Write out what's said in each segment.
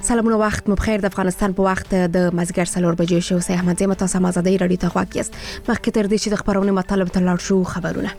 سلامونه وخت مو بخیر. د افغانستان په وخت د مازیګر 4 بجې شو. سه احمد زمه تاسو آزادۍ رادیو ته غواکیست. مخکې تر دې چې د خبرونه مطلب ته لاړ شو خبرونه.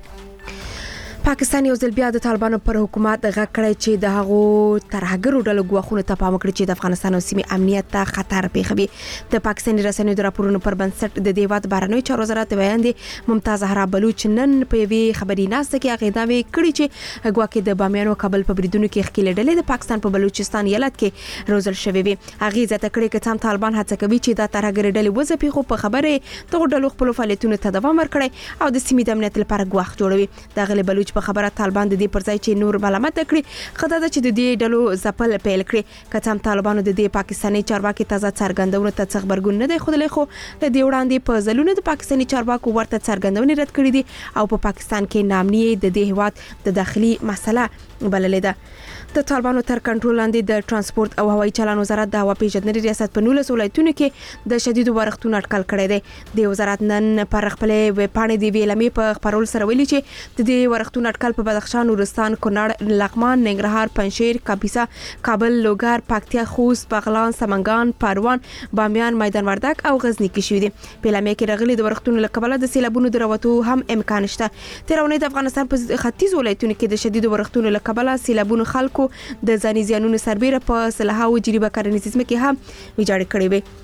پاکستان یو ځل بیا د طالبانو پر حکومت غږ کړی چې د هغو ترهګرو ډلو غواخونه ته پام وکړي چې د افغانستان او سیمې امنیت ته خطر پیښوي. د پاکستاني رسنیو د راپورونو پر بنسټ د دیوات بهرنیو چارو وزارت بیان دی ممتاز زهرا بلوچ نن په وی خبري ناسته کې هغه داوی کړی چې غواکې د بامیان او کابل په بریدونو کې خکېل ډلې د پاکستان په بلوچستان ایالت کې روزل شوې وي. هغه زته کړی چې تام طالبان هڅه کوي چې د ترهګر ډلې وځي خو په خبره ته ډلو خپل فعالیتونو ته دوام ورکړي او د سیمې د امنیت لپاره غواخ جوړوي. د غلي بلوچ په خبره طالبان د دې پر ځای چې نور ملامت کړي خدای د چې د دې ډلو ځپل پیل کړي. کتم طالبانو د دې پاکستاني چارواکي تازه څرګندونه ته څخبرګون نه دی خودلې خو د دې وړاندې په ځلونو د پاکستاني چارواکو ورته څرګندونه رد کړې دي او په پاکستان کې نامني د دې هواد د داخلي مسله بللې ده. د طالبانو تر کنټرول لاندې د ترانسپورت او هوایي چلن وزارت د هوا پیژندنې ریاست په 19 ولایتونو کې د شدید ورښتونو اټکل کړی دی. د وزارت نن پر خپل ویب پاڼې دی ویلمې په خبرول سره ویلي چې د دې ورښتونو اټکل په بدخشان، نورستان، کونړ، لغمان، ننګرهار، پنجشیر، کاپیسا، کابل، لوګر، پکتیا، خوست، بغلان، سمنګان، پروان، بامیان، میدان وردګ او غزنی کې شوې دي. په لمې کې راغلي د ورښتونو لکبله د سیلابونو درواتو هم امکان شته. تیرونه د افغانستان په ختیځ ولایتونو کې د شدید ورښتونو لکبله سیلابونو خلکو د ځاني زیانونو سربېره په صلاح او جریبه کرنیزه ځمکې هم ویجاړ کړي وي.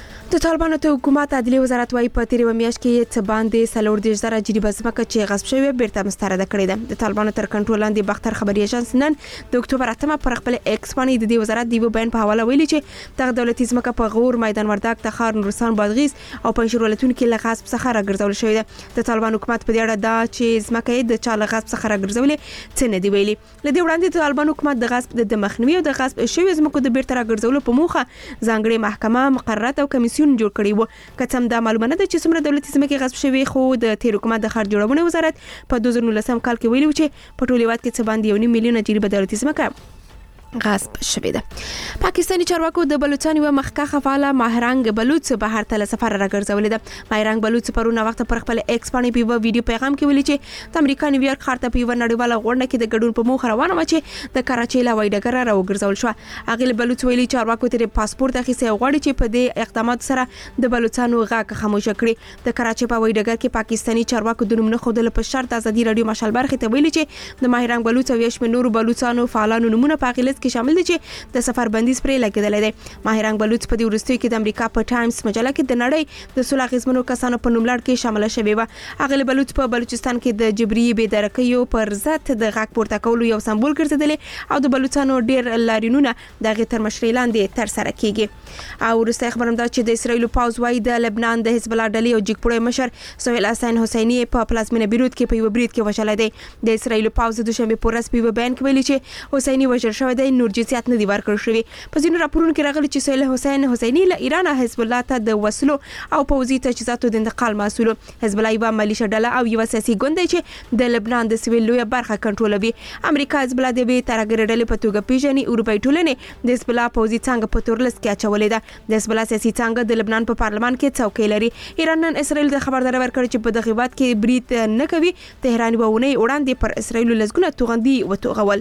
د طالبانو ته حکومت عدلیه وزارت وايي په تیرې میاشت کې څه باندې 40,000 جریبه ځمکه چې غصب شوی بیرته مسترده کړې ده. د طالبانو تر کنټرول لاندې بختر خبري ایجنس نن د اکتوبر 8 پر خپل ایکس باندې د دې وزارت دی بیان په حواله ویلي چې دغه دولتي ځمکه په غور، میدان وردګ، تخار، نورستان، بادغیس او پنجشیر ولایتونو کې له غصب څخه راګرځول شوې ده. د طالبانو حکومت په دې اړه دا چې ځمکه د چا له غصب څخه راګرځولې څه نه دی ویلي. لدې وړاندې د طالبانو حکومت د غصب د مخنیوي او د غصب شوی ځمکو د بیرته راګرځولو په موخه ځانګړي محکمه مقررات او کمیسیون جوړ کړی و. کڅم دا معلومه نه ده چې څومره دولتي ځمکې غصب شوی خو د تیر حکومت د ښار جوړونې وزارت په 2019 کال کې ویلي چې په ټول هیواد کې څه باندې 1 میلیون جریبه دولتي ځمکه غصب شوې ده. پاکستاني چارواکو د بلوچستان یو مخکښه فعال ماهرنګ بلوچ بهر ته سفر راګرځولې ده. ماهرنګ بلوچ پرونه وخت پر خپل ایکس باندې په ویډیو پیغام کې ویلي چې د امریکا نیویارک ښار ته په یو نړیواله غونډه کې د ګډون په موخه روانه و چې د کراچۍ له هوایي ډګر راوګرځول شو. هغه بلوچ ویلي چارواکو تر پاسپورت اخیسته غواړي چې په دې اقدامات سره د بلوچستانو غاک خاموش کړي. د کراچۍ په هوایي ډګر کې پاکستاني چارواکو د نوم نه خودل په شرط ازادي رادیو مشال برخه ته ویلي چې د ماهرنګ بلوچ او یشم نور بلوچستانو فعالانو نمونه په غلط کې شامل دي چې د سفر بندیز پرې لګیدل دي. ماهرنګ بلوچ په دې ورستیو کې د امریکا په ټایمز مجله کې د نړۍ د سوله غزمنو کسانو په نوملړ کې شامل شوی و. هغه بلوچ په بلوچستان کې د جبري بېدرکیو پر ضد د غاک پورته کولو یو سمبول ګرځیدل او د بلوچستانو ډیر لارینونه دغه تر مشرۍ لاندې تر سره کیږي. او ورسته خبرم دا چې د اسرایل پاوز وايي د لبنان د حزب الله ډلې او جګپړې مشر سهیل حسین حسینی په پلازمینه بیروت کې په یو برید کې وشل دی. د اسرایل پاوز د دوشنبه په ورځ په بیان کې ویلي چې حسینی وژل شوی دی، نور جنسیت نه دی ورکړل شوی. په ځینو راپورونو کې راغلي چې سهیل حسین حسینی له ایران حزب الله ته د وسلو او پوځي تجهیزاتو د انتقال مسؤل. حزب الله یو ملیشه ډله او یو سیاسي ګوند چې د لبنان د سویل لویه برخه کنټرولوي. امریکا حزب الله د به ترهګر ډلې په توګه پیژني. اروپای ټولنې د حزب الله پوځي څنګه په تورلس کې اچولې ده. د حزب الله سیاسي څنګه د لبنان په پارلمان کې څوکۍ لري. ایران نن اسرائیل د خبرداري ورکړي چې په دغه وخت کې برید نه کوي. تهران وونه وړاندې پر اسرائیل لزګونه توغندي وتوغول.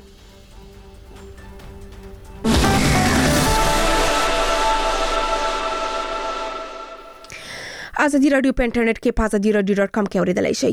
آزادی رادیو په انټرنیټ کې په azadiradio.com کې اوریدلای شئ.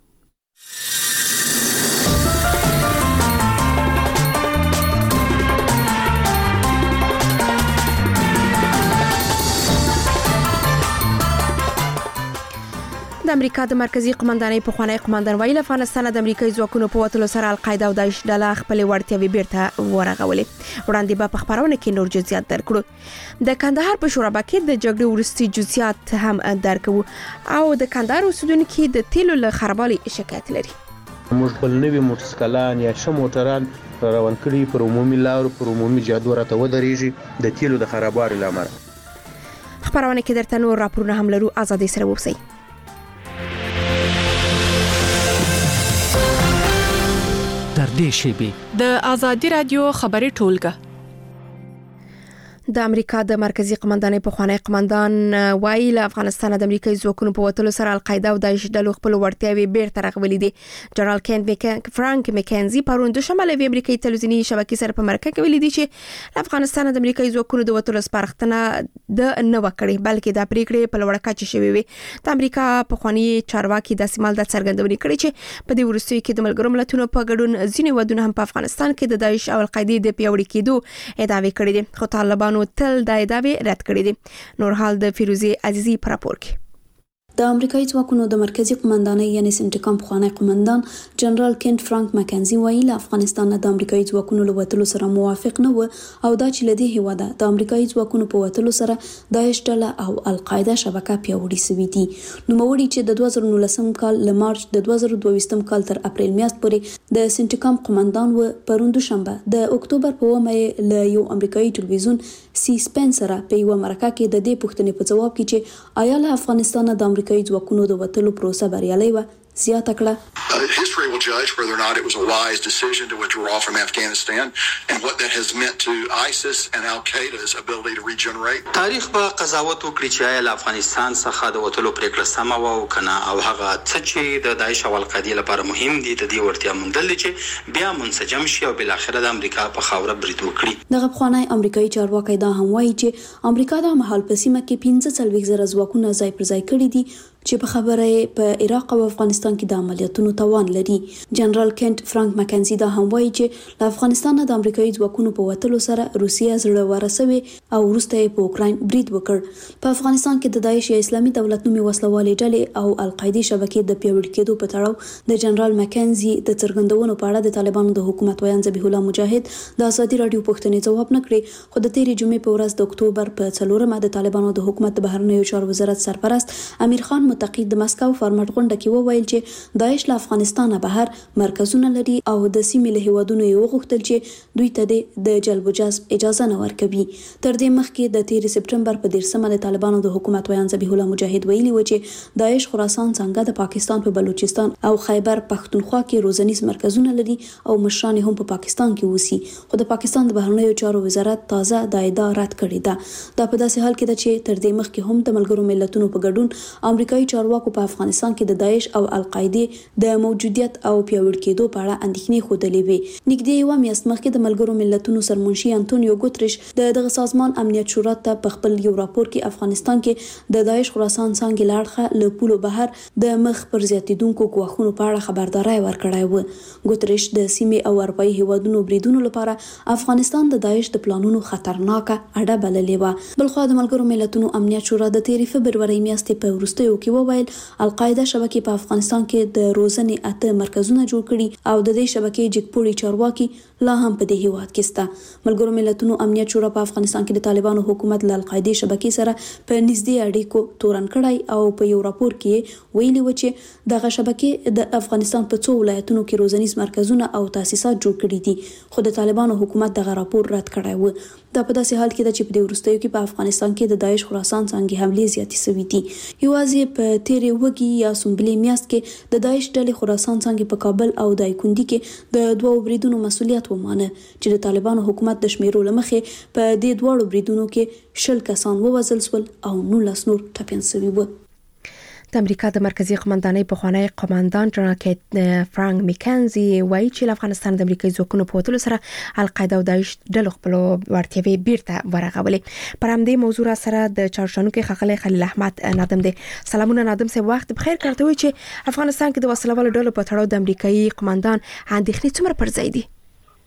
د امریکا د مرکزی قومندانۍ په خوانی قومندان ویل افغانستان د امریکایي ځواکونو په وټلو سره القاعده او داعش ډله خپل وړتیاوي بیرته ورغولې. وړاندې به په خبرونه کې نور جزئیات درکړو. د کندهار په شورابه کې د جګړې وروستي جزئیات هم درکو او د کندهار اوسیدونکو د تیلو له خرابوالي شکایت لري. موږ بل نوی موټرسایکلان یا ش موټران روان کړي پر عمومي لارو پر عمومي جادو راته ودرېږي د تیلو د خرابوالي لامل. خبرونه کې درته نور راپورونه هم لرو. آزادۍ سره اوسئ. در دې شیبې د آزادی رادیو خبري ټولګه د امریکا د مرکزی قماندانۍ پخوانی قماندان وایي له افغانستان د امریکایي ځواکونو په وټلو سره القاعده او داعش ډلو خپل وړتیاوي بیرته رغولې دي. جنرال کینټ فرانک مکینزي پرون د شمالي امریکایي تلویزیونی شبکې سره په مرکه کې ویلي دي چې افغانستان د امریکایي ځواکونو د وټلو سپارښتنه د نه وکړي بلکې د پریکړې په لوړه کچه شوی وي. د امریکا پخوانی چارواکي د سیمال د څرګندونې کړې چې په دې وروستیو کې د ملګرو ملتونو په ګډون ځینې ودونه هم په افغانستان کې د داعش او القاعده د پیوړی کېدو ادعاوې کړې دي، خو طالبان تل د ادعاوې رد کړې دي. نور حال د فیروزي عزیزی پر راپور کې. د امریکایي ځواکونو د مرکزی قماندانۍ یعنی سنټکام پخوانی قماندان جنرال کینټ فرانک مکینزي وایي له افغانستان د امریکایي ځواکونو له وټلو سره موافق نه و او دا چې لدی هیواده د امریکایي ځواکونو په وټلو سره داعش ډله او القاعده شبکه پیاوړې سوي دي. نو موري چې د 2019 کال له مارچ د 2022 کال تر اپریل میاشت پورې د سنټکام قماندان و پروند شنبه د اکتوبر په ومه له یو امریکایي ټلویزیون سی سپین سره په یو مرکه کې د دې پوښتنې په جواب کې چې آیا له افغانستان د امریکایي ځواکونو د وټلو پروسه بریالۍ و زیاته کړه. History will judge whether or not it was a wise decision to withdraw from Afghanistan and what that has meant to ISIS and Al-Qaeda's ability to regenerate. تاریخ به قضاوت وکړي چې آیا له افغانستان څخه د وټلو پریکړه سمه و او کنه او هغه څه چې د داعش او القاعده لپاره مهم دي د دې ورتیا موندل چې بیا منسجم شي او بل اخر د امریکا په خاوره برید وکړي. دغه پخوانی امریکایي چارواکي دا هم وایي چې امریکا د مهال په سیمه کې 15,000 ځواکونه ځای پر ځای کړي دي چې په خبره په عراق او افغانستان کې د عملیاتونو توان لري. جنرال کینټ فرانک مکینزي دا هم وایي چې له افغانستان د امریکایي ځواکونو په وټلو سره روسیه زړه ورسوي او وروسته په اوکراین برید وکړ. په افغانستان کې د داعش یا اسلامي دولت نومي وسلوالې ډلې او القاعده شبکې د پیوړ کېدو په تړاو د جنرال مکینزي د څرګندونو په اړه د طالبانو د حکومت ویان ذبیح الله مجاهد د ازادي رادیو پوښتنې جواب نه کړی، خو د تیرې جمعې په ورځ د اکتوبر په 4مه د طالبانو د حکومت د بهرنیو چارو وزارت سرپرست امیر خان متقی د مسکو فارمټ غونډه کې وویل چې داعش له افغانستانه بهر مرکزونه لري او د سیمې له هیوادونو یو غوښتل چې دوی ته د جلب و جذب اجازه نه ورکوي. تر دې مخکې د 13 سپټمبر په 10مه د طالبانو د حکومت ویان ذبیح الله مجاهد ویلي و چې داعش خراسان څنګه د پاکستان په بلوچستان او خیبر پختونخوا کې روزنیز مرکزونه لري او مشران هم په پاکستان کې اوسي، خو د پاکستان د بهرنیو چارو وزارت تازه د ادعا رد کړې ده. دا په داسې حال کې ده چې تر دې مخکې هم د ملګرو ملتونو په ګډون امریکایي چارواکو په افغانستان کې د داعش او القاعده د موجودیت او پیوړ کېدو په اړه اندېښنې خوده وي. نږدې یو میاشت مخکې د ملګرو ملتونو سرمنشي انټونیو ګوتریش دغه سازمان امنیت شورا ته په خپل یو راپور کې افغانستان کې د داعش خراسان څنګه لاړخه له پولو بهر د مخ پر زیاتیدونکو ګواښونو په اړه خبرداري ورکړای و. ګوتریش د سیمې او اروپאי هیوادونو بریدونو لپاره افغانستان د داعش د پلانونو خطرناکه اډه بللې و. بلخو د ملګرو ملتونو امنیت شورا د 13 فبرवरी میاشتې په وروستیو کې وویل القاعده شبکې په افغانستان کې د روزنې 8 مرکزونه جوړ کړي او د دې شبکې جګپوړي چارواکي لا هم په دې هیواد کې سته. ملګرو ملتونو امنیت شورا په افغانستان کې د طالبانو حکومت له القاعده شبکې سره په نږدې اړیکو تورن کړای او په یو راپور کې ویلي و چې دغه شبکې د افغانستان په 2 ولایتونو کې روزنیز مرکزونه او تاسیسات جوړ کړي دي، خو د طالبانو حکومت دغه راپور رد کړای و. دا په داسې حال کې چې په دې وروستیو کې په افغانستان کې د داعش خراسان څنګه حملې زیاتې شوې دي. یوازې په تیرې وګي یا سنبلې میاشت کې د داعش ډلې خراسان څنګه په کابل او دایکندي کې د 2 بریدونو مسولیت ومانه چې د طالبانو حکومت د شمیرو لمخې په دې 2 بریدونو کې 10 کسان ووژل شول او 19 نور ټپيان شوي وو. د امریکا د مرکزی قماندانۍ پخوانی قماندان جنرال کینټ فرانک مکینزي وایي چې افغانستان د امریکایي ځواکونو په وټلو سره القاعده او داعش ډلو خپل ورتیاوي بیرته ورغولې. پر همدې موضوع سره د چارشانو کې ښاغلی خلیل احمد نادم دی. سلامونه نادم صاحب، وخت بخیر. کړته وي چې افغانستان کې د وسلوالو ډلو په تړاو د امریکایي قماندان اندېښنې څومره پر ځای دي؟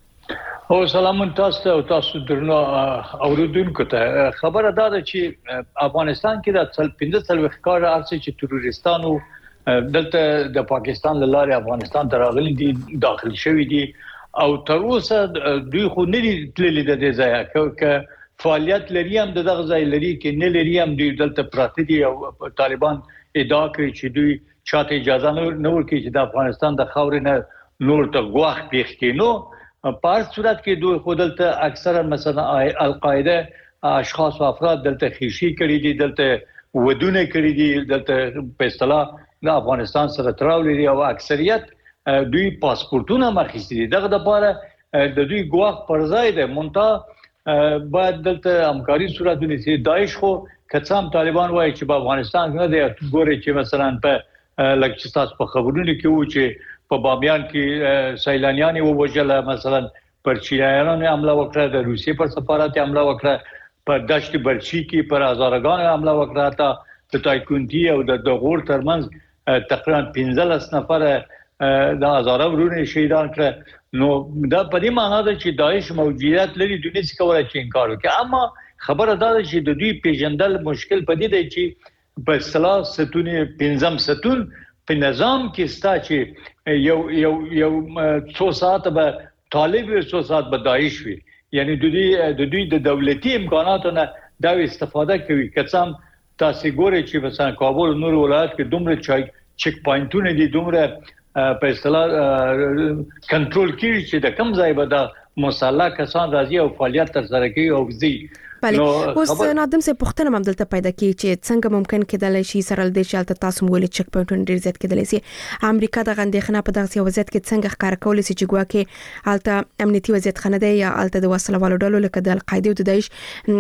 او سلامون تاسو او تاسو درنو اوریدونکو ته خبره ده چې افغانستان کې د 15 ښکار ارڅ چې تروریستانو دلته د پاکستان لاره افغانستان ته راغلي دي، داخل شوي دي او تر اوسه دوی خو نه دي تللي د دې ځای کې فعالیت لري هم دغه ځای لري کې نه لري هم دوی دلته پراته دي او طالبان ادعا کوي چې دوی چاته اجازه نه ورکوي چې د افغانستان د خاورې نه نور ته ګواښ پیښ کړي. نو په هر صورت کې دوی خو دلته اکثرا مثلا القاعده اشخاص او افراد دلته خیشي کړي دي، دلته ودونه کړي دي، دلته په اصطلاح د افغانستان سره تړاو لري او اکثریت دوی پاسپورتونه مخکې دي. دغه لپاره د دوی ګواښ پر ځای ده. مونږ باید دلته همکاري صورت ونیسي. داعش خو کڅام طالبان وایي چې په افغانستان نه دی ګوري چې مثلا په لکه تاسو په خبرونو کې وو چې په بامیان کې سیلانیان ووجل، مثلا پر چینایانو حمله وکړه، د روسیې پر سفارت حمله وکړه، په دشت برچی کې پر هزارګان حمله وکړه، تا تایکونتی او د غور ترمنځ تقریبا 15 نفر د هزاره ورونه شهیدان کړ. نو دا په دې معنی ده چې داعش موجودیت لري، دوی نشي کولای چې انکار وکړي. اما خبره دا ده چې د دوی پیژندل مشکل پدې دی چې په اصطلاح ستونه 15 ستون په نظام کې ستا چې یو 100 ساعت به طالب 100 ساعت به داعش وي، یعنی د دوی د دولتي امکاناتو نه دا استفاده کوي. کڅام تاسو ګورئ چې مثلا کابل نور ولایت کې دومره چک پوینټونه دي، دومره په اصطلاح کنټرول کیږي چې د کم ځای به د مسلح کسان راځي او فعالیت تر سره کوي او زی. بله اوس نادم سه پښتنه هم دلته پیدا کی چې څنګه ممکن کېدل شي سره د شالت تاسو مولې چک پوینټونه ډیر زیات کېدل شي. امریکا د غندېخنه په دغه وضعیت کې څنګه ښکار کول شي چې ګواکې الته امنیتي وضعیت خنه دی یا الته د وسله والو ډلو لکه د القاعده او د داعش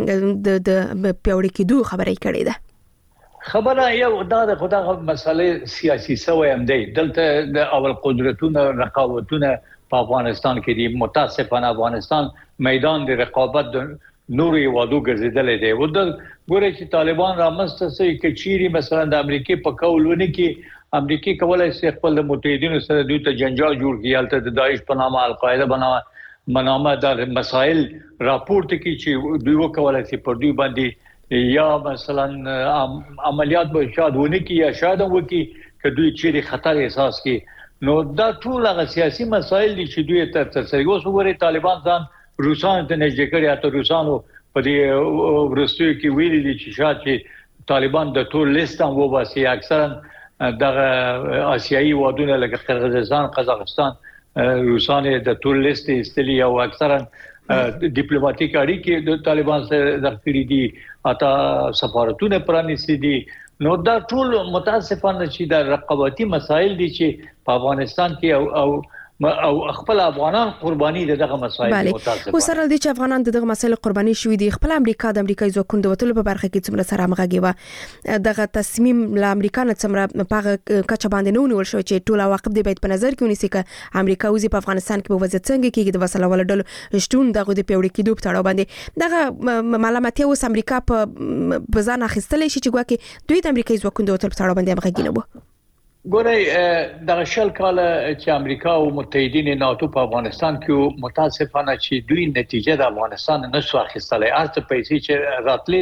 د پیوړې کېدو خبرې کړې ده. خبره یو دا د خدای مسالې سیاسي سوی هم دی. دلته د اول قدرتونو رقابتونه په افغانستان کې دي. متاسفانه افغانستان میدان د رقابت نوري وادو ګرځیدل دی. ودل ګوري چې طالبان رامسته سي کې چيري مثلا د امریکای په کولونه کې امریکای کولای شي خپل متحدینو سره دوی ته جنجال جوړ کړي، البته د داعش په نامه القاعده بنامه د مسائل راپورټ کې چې دوی وکولای شي پر دوی باندې یا مثلا عملیات به شاید ونه کی یا شاید وکي که دوی چیرې خطر احساس کی. نو دا ټول هغه سیاسي مسایل دي چې دوی تر سره وګوري. طالبان ځان روسان ته نږدې کړي، اته روسانو په دې ورستوي کې ویلي دي چې شاید چې طالبان د ټول لیست هم وباسي. اکثرا دغه آسیایي وادونه لکه قرغیزستان، قزاقستان روسان د ټول لیست استلی او اکثرا ډیپلوماټیک اړیکې د طالبان سره ذخیره دي، اته سفارتونه پرانیستي دي. نو دا ټول متاسفانه چې د رقابتي مسایل دي چې په افغانستان کې او خپل افغانان قرباني دغه مسایل متاسفانه. خو سره د افغانان دغه مسایل قرباني شوې دي. خپل امریکای ځواکونه د وټلو په برخه کې څومره سره همغږي و، دغه تصمیم له امریکا نه څومره په کچه باندې نه ونیول شو چې ټول عواقب دی باید په نظر کې ونیسي چې امریکا وزي په افغانستان کې په وضعیت څنګه کېږي د وسله والو ډلو شتون دغه د پیوړې کېدو په تړاو باندې دغه معلوماتي اوس امریکا په ځان اخیستل شي چې ګواکې دوی د امریکای ځواکونه د وټلو په تړاو باندې همغږي نه وو. ګورئ د شل کال چې امریکا او متحدین ناتو په افغانستان کې متاسفانه چې دوی نتیجه د افغانستان نشو اخیستلای. ارته پیسې چې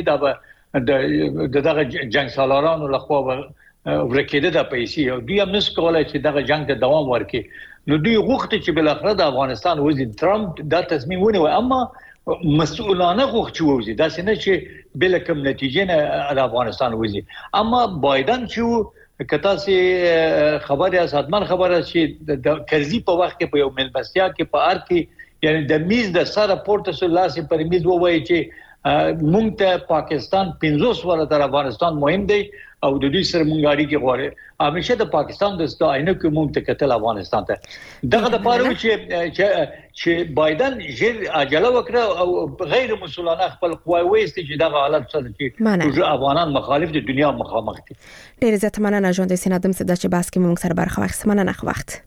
راتلې دغه جنگ سالارانو لخوا ورکېده د پیسې او دوی هم نس کولای چې دغه جنگ ته دوام ورکړي. نو دوی غوښتي چې بل اخر د افغانستان وزیر ترامپ دا تصمیم ونیو، اما مسؤلانه غوښتي وزیر دا څنګه چې بل کوم نتیجه نه د افغانستان وزیر. اما بایدن چې کته سي خبره ساتمن خبره چې د کرزي په وخت کې په یو ملبستیا کې په ار کې یعنی د میز د سره پورته سو لاسي پر میز ووایي چې مونږ ته پاکستان 500 ور تر افغانستان مهم دی او د دې سره مونږ اړیکې غواړي. همیشه د پاکستان د ستاینه کې مونږ ته کتل افغانستان ته دغه د پاره چې بایدن ژر عجله وکړه او غیر مسؤلانه خپل قوای وایست چې دغه حالت سره چې افغانان مخالف دي دنیا مخامخ دي. ډیر زیات مننه ژوند سینادم صدا چې باس کې مونږ سره برخه واخیست. مننه وخت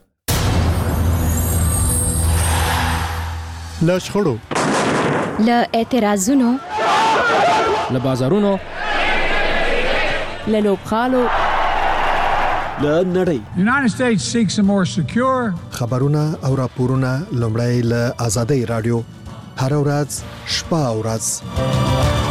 لا شخړو لا اعتراضونو لا بازارونو لا لوبخالو لا نړۍ. United States seeks a more secure خبرونه او راپورونه لومړی له آزادۍ رادیو هر ورځ شپه او ورځ.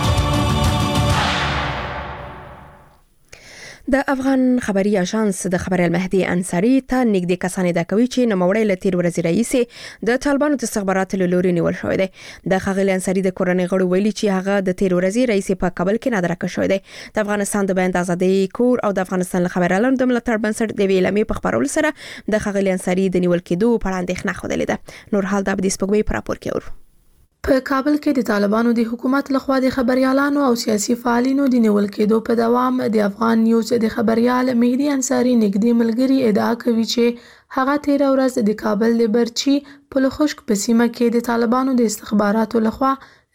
د افغان خبري اژانس د خبري المهدي انصاري ته نږدې کسانې دا کوي چې نوموړی له تیر ورځې رئیس د طالبانو د استخباراتو له لوري نیول شوی دی. د خغلی انصاري د کورنۍ غړو ویلي چې هغه د تیر ورځې رئیس په کابل کې نادرکه شوی دی. د افغانستان د بیان د ازادۍ کور او د افغانستان له خبريالانو د ملاتړ بنسټ د ویلمې په خبرولو سره د خغلی انصاري د نیول کېدو په اړه اندېښنه خوده لیده. نور حال د ابدي سپوږمۍ په راپور کې ورو. په کابل کې د طالبانو د حکومت لخوا د خبريالانو او سیاسي فعالینو د نیول کېدو په دوام د افغان نیوز د خبريال مهدي انصاري نږدې ملګری ادعا کوي چې هغه تیر ورځ د کابل د برچی په لخشک په سیمه کې د طالبانو د استخباراتو لخوا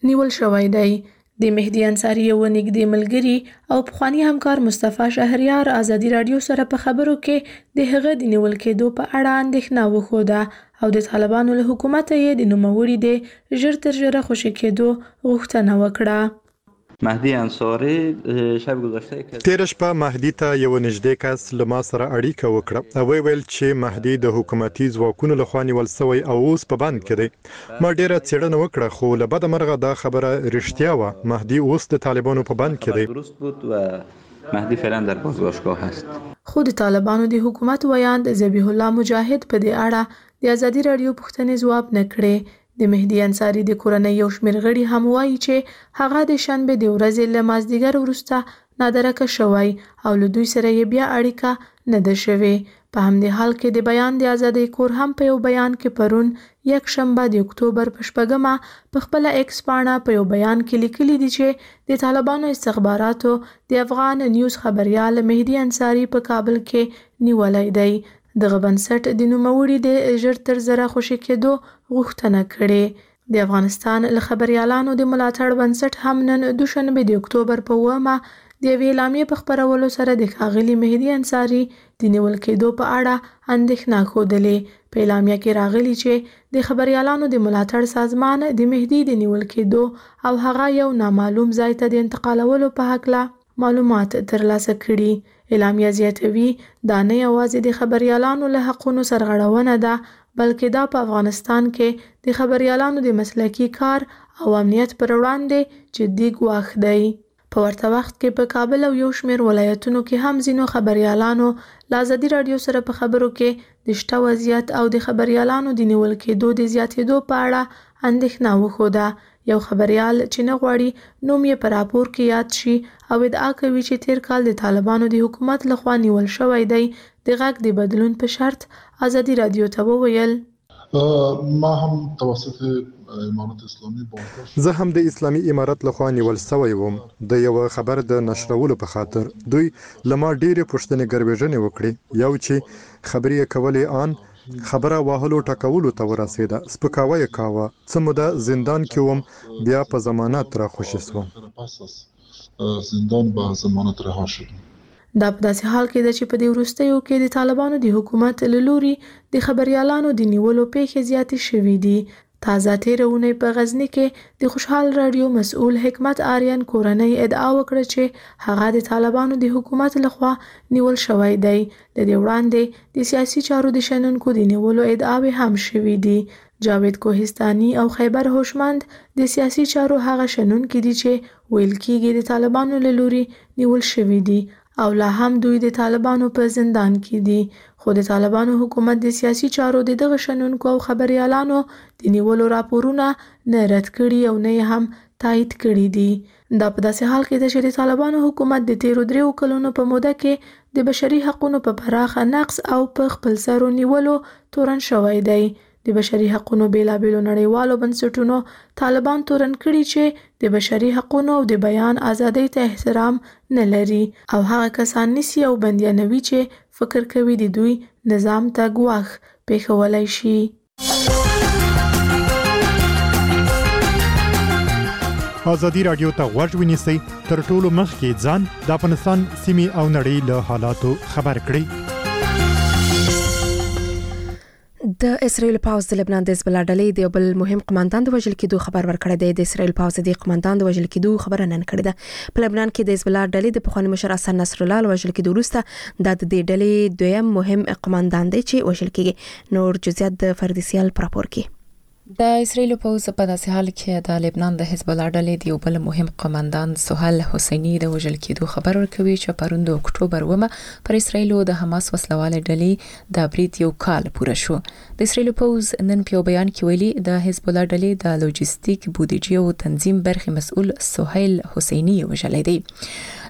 نیول شوی دی. د مهدي انصاري یو نږدې ملګري او پخوانی همکار مصطفی شهریار ازادي رادیو سره په خبرو کې د هغه د نیول کېدو په اړه اندېښنه وښوده او د طالبانو له حکومت یې د نوموړي د ژر تر ژره خوشي کېدو غوښتنه وکړه. مهدی انصاری شب گذشته تیر شپه مهدی ته یو نږدې کس له ما سره اړیکه وکړه او ویل چې مهدی د حکومتي ځواکونو له خوا نیول شوی او اوس په بند کې دی. ما ډیره څېړنه وکړه خو له بده مرغه دا خبره رښتیا وه. مهدی اوس د طالبانو په بند کې دی. درست بود و مهدی فعلا در بازداشتگاه هست. خو د طالبانو د حکومت ویاند ذبیح الله مجاهد په دې اړه د ازادي رادیو پوښتنې ځواب نه کړې. د مهدي انصاري د کورنۍ یو شمېر غړي هم وایي چې هغه د شنبې د ورځې له مازدیګر وروسته نادرکه شوی او له دوی سره یې بیا اړیکه نه ده شوې. په همدې حال کې د بیان د ازادۍ کور هم په یو بیان کې پرون یک شنبه د اکتوبر په 8 په خپل ایکس پاڼه په یو بیان کې لیکلي دي چې د طالبانو استخباراتو د افغان نیوز خبريال مهدي انصاري په کابل کې نیولای دی. دغه بنسټ د نوموړي د ژر تر ژره خوشي کېدو غوښتنه کړې. د افغانستان له خبريالانو د ملاتړ بنسټ هم نن دوشنبه د اکتوبر په 9 د یوې اعلامیې په خپرولو سره د ښاغلي مهدي انصاري د نیول کېدو په اړه اندېښنه ښودلې. په اعلامیه کې راغلي چې د خبريالانو د ملاتړ سازمان د مهدي د نیول کېدو او هغه یو نامعلوم ځای ته د انتقالولو په هکله معلومات ترلاسه کړي. اعلامیه زیاتوي دا نه یوازې د خبريالانو له حقونو سرغړونه ده بلکې دا په افغانستان کې د خبريالانو د مسلکي کار او امنیت پر وړاندې جدي ګواښ دی. په ورته وخت کې په کابل او یو شمېر ولایتونو کې هم ځینو خبريالانو له ازادي رادیو سره په خبرو کې د شته وضعیت او د خبريالانو د نیول کېدو د زیاتېدو په اړه اندېښنه وښوده. یو خبريال چې نه غواړي نوم یې په راپور کې یاد شي او ادعا کوي چې تیر کال د طالبانو د حکومت لخوا نیول شوی دی د غږ د بدلون په شرط ازادي رادیو ته وویل ما هم توسط امارت اسلامي زه هم د اسلامي امارت لخوا نیول شوی وم د یو خبر د نشرولو په خاطر. دوی لما ډېرې پوښتنې ګربېژنې وکړې. یو چې خبرې کولې ان خبره واهلو ټکولو ته ورسېده. سپکاوی یې کاوه. څه موده زندان کې وم بیا په ضمانت را خوشي شوم. زندان به ضمانت رها شدم. دا په داسې حال کې ده چې په دې وروستیو کې د طالبانو د حکومت له لوري د خبريالانو د نیولو پیښې زیاتې شوې دي. تازه تېره اونۍ په غزني کې د خوشحال رادیو مسؤل حکمت آریان کورنۍ ادعا وکړه چې هغه د طالبانو د حکومت لخوا نیول شوی دی. د دې وړاندې د سیاسي چارو د شنونکو د نیولو ادعاوې هم شوې دي. جاوید کوهستاني او خیبر هوشمند د سیاسي چارو هغه شنونکي دي چې ویل کېږي د طالبانو له لوري نیول شوي دي او لا هم دوی د طالبانو په زندان کې دي. خو د طالبانو حکومت د سیاسي چارو د دغه شنونکو او خبريالانو د نیولو راپورونه نه رد کړي او نه هم تایید کړي دي. دا په داسې حال کې ده چې د طالبانو حکومت د تیرو 3 کلونو په موده کې د بشري حقوقو په پراخه نقض او په خپل سرو نیولو تورن شوی دی. د بشري حقوقو بیلابېلو نړیوالو بنسټونو طالبان تورن کړي چې د بشري حقوقو او د بیان ازادۍ ته احترام نه لري او هغه کسان نیسي او بندیانوي چې فکر کوي د دوی نظام ته ګواښ پیښولی شي. ازادي رادیو ته غوږ ونیسئ. تر ټولو مخکې ځان د افغانستان سیمې او نړۍ له حالاتو خبر کړئ. د اسرائیل پوځ د لبنان د حزب الله ډلې د بل مهم قوماندان د وژل کېدو خبر ورکړی دی. د اسرائیل پوځ د قوماندان د وژل کېدو خبره نن کړې ده. په لبنان کې د حزب الله ډلې د پخوانی مشر حسن نصر الله وژل کېدو وروسته د دې ډلې دویم مهم قوماندان دی چې وژل کېږي. نور جزئیات د فردیسیال راپور کې. د اسرائیل پوځ په داسې حال کې د لبنان د حزب الله ډلې د یو بل مهم قوماندان سهیل حسیني د وژل کېدو خبر ورکوي چې پرون د اکتوبر 9 پر اسرائیل د حماس وسلواله ډلې د برید یو کال پوره شو. د اسرائیل پوځ نن په بیان کې ویلي د حزب الله ډلې د لوجستیک بودیجې او تنظیم برخه مسؤل سهیل حسیني وژل دی.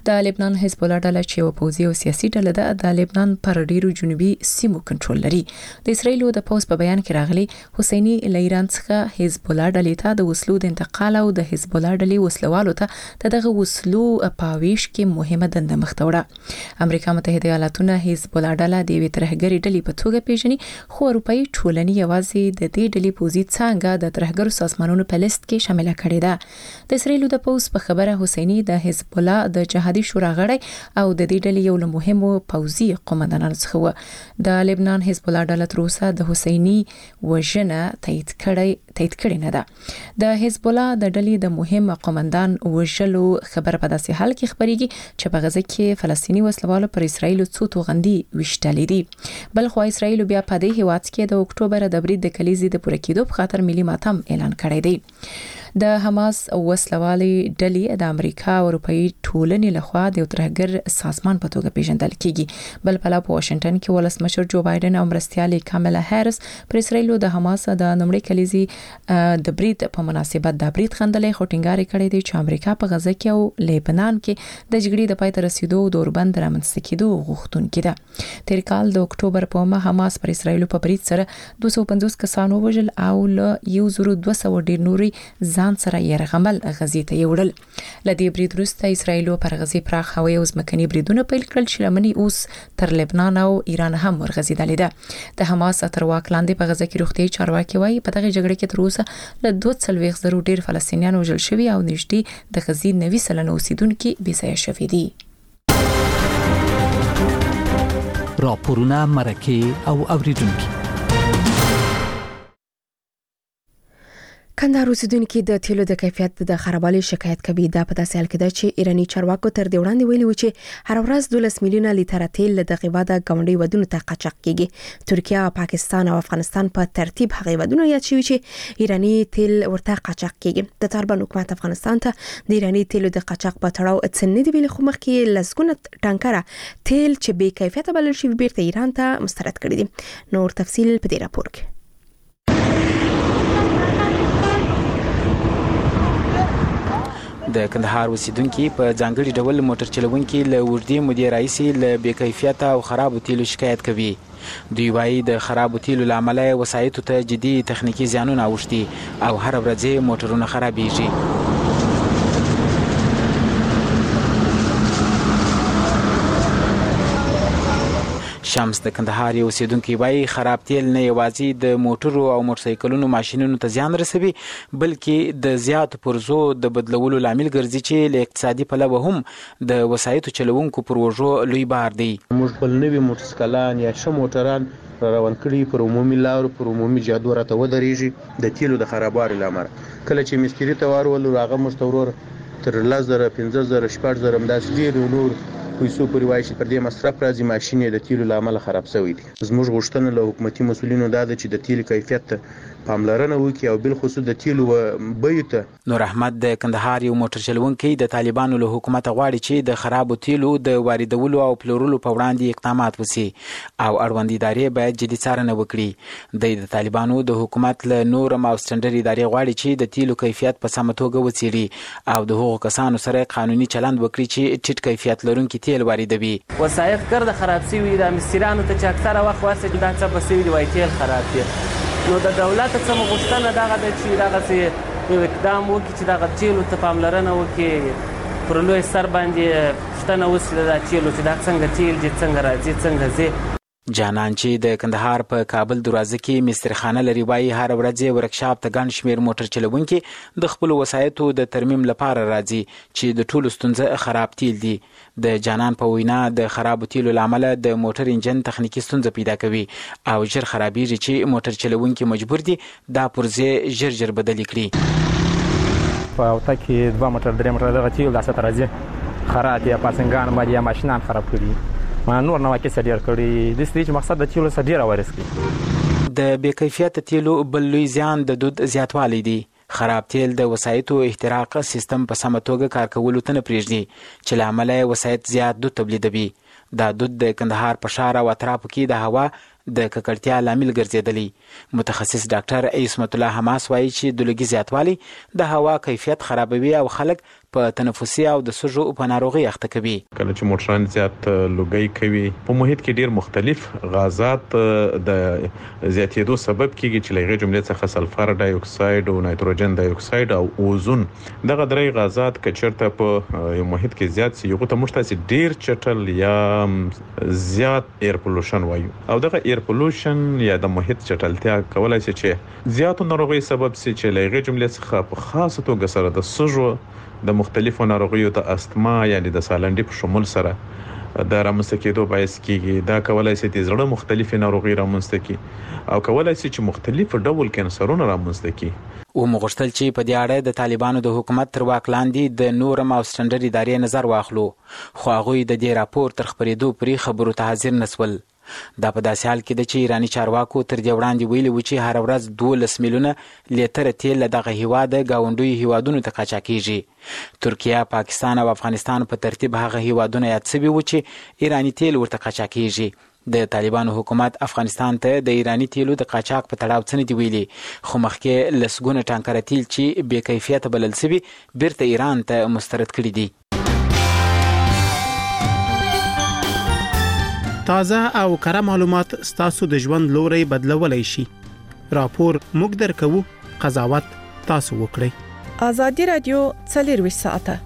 د لبنان حزب الله ډله چې یو پوځي او سیاسي ډله ده د لبنان پر ډیرو جنوبي سیمو کنټرول لري. د اسرایل د پوز په بیان کې راغلي حسیني له ایران څخه حزب الله ډلې ته د وسلو د انتقال او د حزب الله ډلې وسلوالو ته دغه وسلو پاویش کې مهمه دنده مخته وړه. امریکا متحده ایالاتونه حزب الله ډله د یوې ترهګرې ډلې په توګه پیژني، خو اروپאי ټولنې یوازې د دې ډلې پوځي څانګه د ترهګرو سازمانونو په لیست کې شامل کړې ده. د اسرایل د پوز په خبره حسیني د حزب الله د جهادي شورا غړی او د دې ډلې یو له مهمو پوځي قومندانانو څخه و. د لبنان حزب الله ډله تر اوسه د حسیني وژنه تایید کړې نه ده. د حزب الله د ډلې د مهم قومندان وژلو خبر په داسې حال کې خبريږي چې په غزه کې فلسطینی وسلوالو پر اسرایل څو توغندي وشتلې دي. بل خو اسرایل بیا په دې هیواد کې د اکتوبر د برید د کلیزې د پوره کېدو په خاطر ملي ماتم اعلان کړی دی. د حماس وسلوالي ډلې د امریکا او اروپאי ټولنې لخوا د یو ترهګر سازمان په توګه پیژندل کیږي. بل په واشنگټن کې ولسمشر جو بایدن او مرستیالي کاملا هریس پر اسرایل د حماس د نمړې کلیزې د برید په مناسبت د برید خندلې خټینګاري کړې دي چې امریکا په غزه کې او لبنان کې د جګړې د پای ته رسیدو دوربند رامنځته کېدو غوښتونکې ده. تیر کال د اکتوبر په مه حماس پر اسرایل په برید سره 250 کسان ووژل او له 1200 ډیر نوري ځان سره یې رغمل غزې ته یوړل. لدې برید وروسته اسرایل پر غزې پراخ هوایي او ځمکني بریدونه پیل کړل چې لمنې اوس تر لبنان او ایران هم ورغځېدلې ده. د حماس تر واک لاندې په غزه کې روغتي چارواکي وایي په دغه جګړه کې تر اوسه له 240,000 ډیر فلسطینیان وژل شوي او نږدې د غزې 90% اوسیدونکو بېځایه شوي دي. راپورونه مرکه او اوریدونکو. کندهار اوسیدونکو د تیلو د کیفیت د خرابوالي شکایت کوي. دا په داسې حال کې ده چې ایرانی چارواکو تر دې وړاندې ویلي و چې هر ورځ 12 میلیونه لیټر تیل له دغه واده ګاونډي ودونو ته قاچاق کیږي. ترکیه، پاکستان او افغانستان په ترتیب هغه ودونو یاد شوي چې ایرانی تیل ورته قاچاق کیږي. د طالبان حکومت افغانستان ته د ایرانی تیلو د قاچاق په تړاو څنګه دی ویلي، خو مخکې لسګونه ټانکره تیل چې بې کیفیته بلل شوی بیرته ایران ته مسترد کړی دي. نور تفصیل په دې راپور کې. د کندهار اوسیدونکو په ځانګړي ډول موټر چلوونکي له وړدې مودې راهیسې له بې کیفیته او خرابو تیلو شکایت کوي. دوی وايي د خرابو تیلو له امله وسایطو ته جدي تخنیکي زیانونه اوښتي او هر ورځ موټرونه خرابېږي. شمس د کندهار یو اوسیدونکی وایي خراب تیل نه یوازې د موټرو او موټرسایکلونو ماشینونو ته زیان رسوي بلکې د زیات پرزو د بدلولو لامل ګرځي چې له اقتصادي پلوه هم د وسایطو چلوونکو پر وژو لوی بار دی. موږ خپل نوي موټرسایکلان یا ښه موټران روان کړي پر عمومي لارو پر عمومي جادو راته ودرېږي د تیلو د خرابوالي له امله. کله چې مستري ته ورولو هغه موږ ته ورور تر 10,000 15,000 14,000 همداسې ډېر نور پیسو پورې وایي چې پر دې مصرف راځي ماشین یې د تیلو له امله خراب شوی دی. زموږ غوښتنه له حکومتي مسؤلینو دا ده چې د تیلو کیفیت ته پاملرنه وکړي او بالخصوص د تیلو بیو ته. نور احمد د کندهار یو موټر چلوونکی د طالبانو له حکومت غواړي چې د خرابو تیلو د واردولو او پلورلو په وړاندې اقدامات وشي او اړوند ادارې باید جدي څارنه وکړي. د طالبانو د حکومت له نورم او سټنډرډ ادارې غواړي چې د تیلو کیفیت په سمه توګه وڅېړي او د هغو کسانو سره قانوني چلند وکړي چې ټیټ کیفیت لرونکي تیل واردوي. وسایق ګرد خراب شوي د مستریانو ته چې اکثره وخت واسه دا څه په سوي دی وای تیل خراب دي. نو د دولت څخه غوښتنه دغه د چې دغه یو اقدام وکړي چې دغه تیلو ته پاملرنه وکړي پر لوی سر باندې پوښتنه وسي د تیلو چې دا څنګه تیل دي څنګه راځي څنګه ځي. جانان چې د کندهار په کابل دروازه کې مسترخانه لري وایي هر ورځ ورکشاپ ته ګڼ شمېر موټر چلوونکي د خپلو وسایطو د ترمیم لپاره راځي چې د ټولو ستونزه خراب تیل دي. د جانان په وینا د خرابو تیلو له امله د موټر انجن تخنیکي ستونزه پیدا کوي او ژر خرابېږي چې موټر چلوونکي مجبور دي دا پرزې ژر بدلې کړي. په اوته کې 2 موټر 3 موټر دغه تیل داسې ته راځي خراب دي پاسنګان باندې یا ماشینان خراب کړي ما نور نه واکې سړي کړي د دې مقصد د تیلو سړي راوړس کی. د بې کیفیت تیلو بل لوی زیان د دود زیاتوالی دی. خراب تیل د وسایطو احتراق سیستم په سمه توګه کار کولو ته نه پرېږدي چې له امله وسایط زیات دود تولیدوي. دا دود د کندهار په ښار او اطرافو کې د هوا د ککړتیا لامل ګرځېدلی. متخصص ډاکټر عصمت الله حماس وایي چې د لوګي زیاتوالی د هوا کیفیت خرابوي او خلک په تنفسي او د سږو په ناروغي اخته کوي. کله چې موټران زیات لوګي کوي په محیط کې ډیر مختلف غازات د زیاتېدو سبب کیږي چې لږه جملې څخه سلفر ډای اکساید او نایتروجن ډای اکساید او اوزون دغه درې غازات کچرته په یو محیط کې زیات سي یو ته مشتاسي ډیر چټل یا زیات ایر پولوشن وایو او دغه ایر پولوشن یا د محیط چټلتیا کولای شي چې زیاتو ناروغي سبب سي چې لږه جملې څخه په خاصه توګه سره د سږو د مختلفو ناروغیو د استما یعنی د سالنډي په شمول سره د رامنځته کېدو باعث کیږي. دا کولای شي د زړه مختلفې ناروغي رامنځته کړي او کولای شي چې مختلف ډول کینسرونه رامنځته کړي. او مغشتل چې په دې اړه د طالبانو د حکومت تر واک لاندې د نورم او سټنډرډ ادارې نظر واخلو خو هغه د دې راپور تر خبرېدو پرې خبرو ته حاضر نسول. دا په داسې حال کې د چې ایرانی چارواکو تر دې وړاندې ویلي و چې هر ورځ 12 میلیونه لیتره تیل له دغه هیواد گاونډي هیوادونو ته قاچاقېږي. ترکیه، پاکستان او افغانستان په ترتیب هغه هیوادونه یاد شوي و چې ایرانی تیل ورته قاچاقېږي. د طالبانو حکومت افغانستان ته د ایرانی تیلو د قاچاق په تړاو څه نه دی ویلي خو مخکې لسګونه ټانکره تیل چې بې کیفیته بلل شوي بیرته ایران ته مسترد کړي دي. تازه او کره معلومات ستاسو د ژوند لوري بدلولای شي. راپور موږ درکو، قضاوت تاسو وکړئ. ازادي رادیو 24 ساعته.